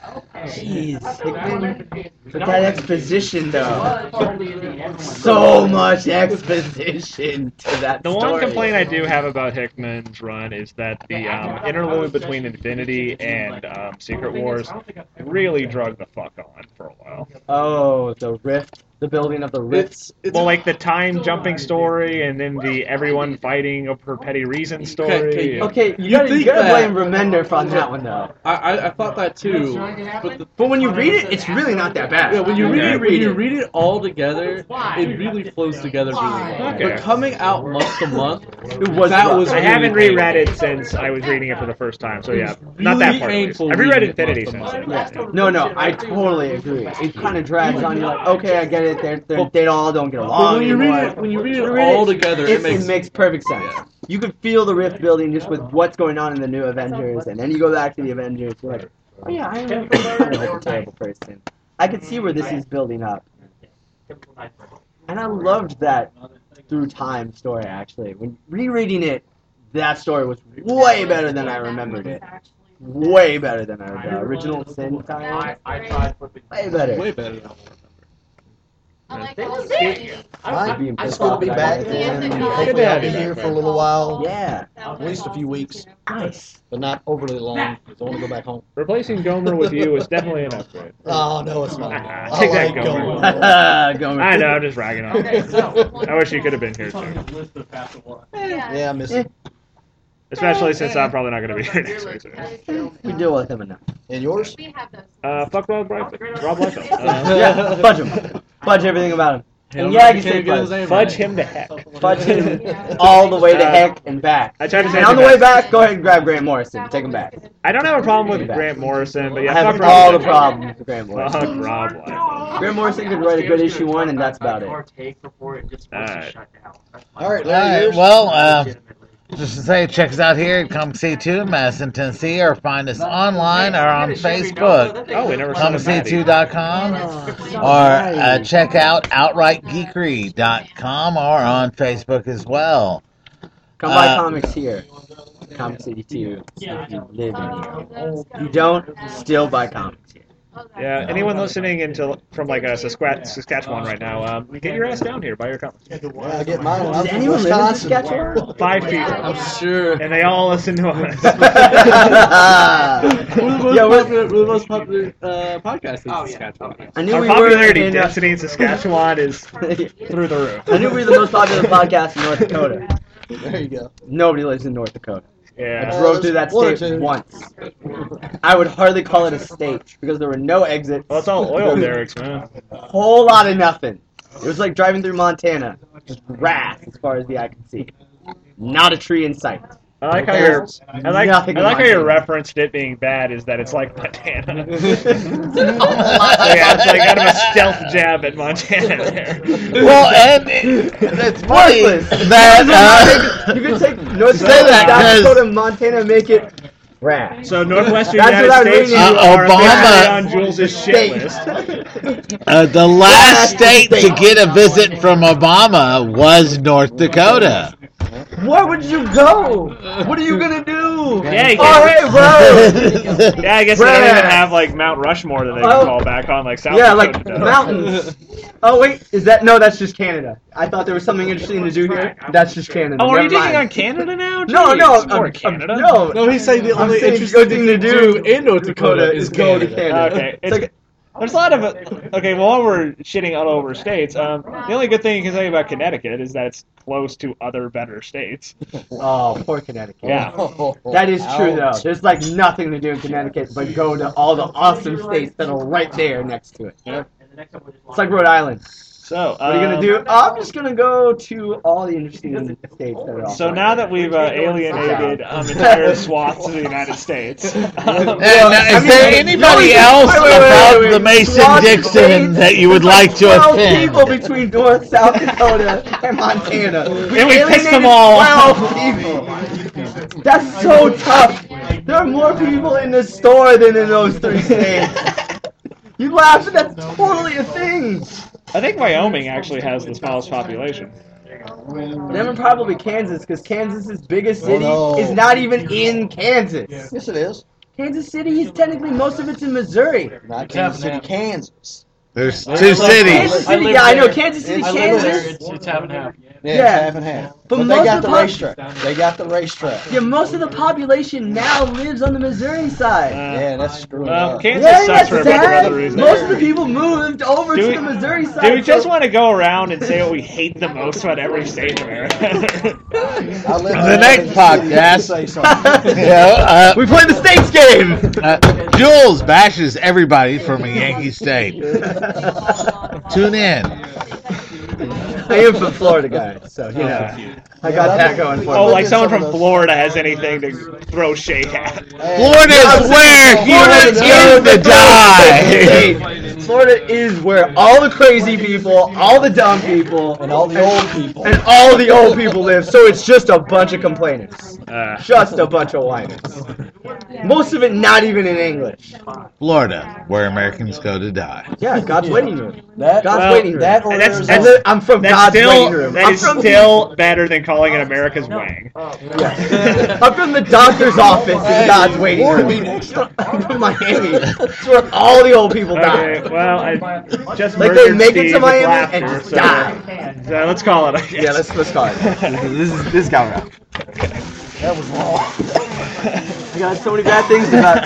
Jeez, Hickman. But that exposition, though. So much exposition to that The story. one complaint I do have about Hickman's run is that the interlude between Infinity and Secret Wars really drug the fuck on for a while. well. Oh, the rift, the building of the rifts. Well, like the time jumping story, and then the everyone fighting for petty reason story. Okay, you think gotta that- blame Remender on that one though. I thought that too, But when you read it, it's really not that bad. yeah, when you read it all together, it really flows together really well. Okay. But coming out month to month, It was that rough. was I really haven't reread painful. it since I was reading it for the first time, so yeah, It's not that really part. At least. painful I've reread reading it Infinity month to since month. then. No, I totally agree. It kind of drags on. You're like, okay, I get it. They all don't get But along when you anymore. read it all together, it makes perfect sense. You can feel the rift building just with what's going on in the new Avengers, and then you go back to the Avengers. You're like, oh yeah, I am kind of a terrible person. I can see where this is building up, and I loved that through time story. Actually, when rereading it, that story was way better than I remembered it. Way better than the original Sin time. Way better. Way better. It's good to be back, and hopefully I'll be here for a little while, Yeah. at least a few weeks, Nice. but not overly long, because I want to go back home. Replacing Gomer with you is definitely an upgrade. Oh, no, it's not. Take I that, like Gomer. Gomer. I know, I'm just ragging on you. I wish you could have been here too. Yeah, I miss it. Especially since I'm probably not going to be here next week. So. We deal with him enough. And yours? Fuck Rob Liefeld. Yeah, fudge him. Fudge everything about him. And yeah, I can say fudge. Fudge him to heck. Fudge him all the way to heck and back. I tried to say And on the way back, go ahead and grab Grant Morrison. Take him back. I don't have a problem with Grant Morrison, but yeah, I have fuck all Rob the problems with Grant Liefeld. Morrison. Fuck Rob Liefeld. Grant Morrison could write a good issue 1, and that's about it. Alright. All right, All Larry, right, yours? well, just to say, check us out here at Come See 2 in Madison, Tennessee, or find us online or on Facebook. Oh, we never saw the Maddie. ComeSee2.com, or check out OutrightGeekery.com, or on Facebook as well. Come buy comics here. Comic City 2. If you live in here. You don't, still buy comics here. Yeah, anyone listening from like Saskatchewan right now, get your ass down here, buy your comics. Yeah, I get mine when I'm Does from anyone live in Wisconsin. Saskatchewan? 5 people. I'm sure. And they all listen to us. We're the most popular podcast in Saskatchewan. I knew Our we were popularity in, density in Saskatchewan is through the roof. I knew we were the most popular podcast in North Dakota. There you go. Nobody lives in North Dakota. I Yeah. drove through that one or state two. once. I would hardly call it a state because there were no exits. Well, it's all oil derricks, man. A whole lot of nothing. It was like driving through Montana. Just grass as far as the eye can see. Not a tree in sight. I like how Nothing you Montana. referenced it being bad is that it's like Montana. Yeah, Yeah, it's like kind of a stealth jab at Montana there. Well, and it's funny Worthless. that, You can take North Say Dakota, that, South 'cause- Dakota, and Montana, and make it grass. So Northwestern That's United what I States, you read. are Obama- officially on Jules' shit State. list. the last state to get a visit from Obama was North Dakota. Where would you go? What are you gonna do? Yeah, you Oh, can't- hey, bro. Yeah, I guess they don't even Grass. have like Mount Rushmore that they can Oh. call back on like South Yeah, Dakota like does. mountains. Oh wait, is that no? That's just Canada. I thought there was something interesting to do here. That's just Canada. Oh, are you Never digging on mind. Canada now? No, Jeez, no, support Canada. no. No, he's saying the I'm only saying interesting the thing good to thing do in North Dakota is go to Canada. Canada. Okay, It's like, there's a lot of okay. Well, while we're shitting all over states, the only good thing you can say about Connecticut is that it's close to other better states. oh, poor Connecticut. Yeah. That is true though. Ouch. There's like nothing to do in Connecticut but go to all the awesome states that are right there next to it. It's like Rhode Island. So, What are you gonna do? Oh, I'm just gonna go to all the interesting states that are all. So now that we've alienated entire swaths of the United States, And, I is mean, there no, anybody wait, else wait, about wait. the Mason Swat Dixon states. that you would like to 12 offend? people between North, South Dakota, and Montana. And we pissed them alienated all 12 people. That's so tough. There are more people in this store than in those 3 states. You laugh, but that's totally a thing. I think Wyoming actually has the smallest population. Then probably Kansas, because Kansas's biggest city no. is not even in Kansas. Yes, it is. Kansas City is technically most of it's in Missouri. Not Kansas City, Kansas. There's two Kansas cities. City, yeah, I know. Kansas City, I live there. Kansas. It's half and half. Yeah, Yeah. it's half and half. But But most they got of the the pop- racetrack. They got the racetrack. Yeah, most of the population now lives on the Missouri side. Yeah, that's screwed Well, up. Kansas Yeah, sucks that's for a bunch of sad. other reasons. Most of the people moved over Do to we- the Missouri side. Do we just so- want to go around and say what we hate the most about every state in America? I live The in next Kansas City. You podcast. say something. You know, We played the States game. Jules bashes everybody from a Yankee state. Tune in. I am from Florida, guys, so you know I got that going for Oh, me. like someone from Florida has anything to throw shade at. Florida is where humans go to die. Florida is where all the crazy people, all the dumb people, And all the old people. and all the old people live. So it's just a bunch of complainers, just a bunch of whiners. Most of it not even in English. Florida, where Americans go to die. Yeah, God's waiting room. That, God's waiting room. that or That's- Arizona. I'm from That's God's still waiting room. that I'm is from still better than calling it America's Wang. Yeah. I'm from the doctor's office in God's waiting Florida room. be next I'm from Miami. It's where all the old people die. Okay, well, I just Like they murdered make it Steve to with Miami laughter, and just so, die. so let's call it. I guess. Yeah, let's call it. This got rough. That was wrong. I got so many bad things about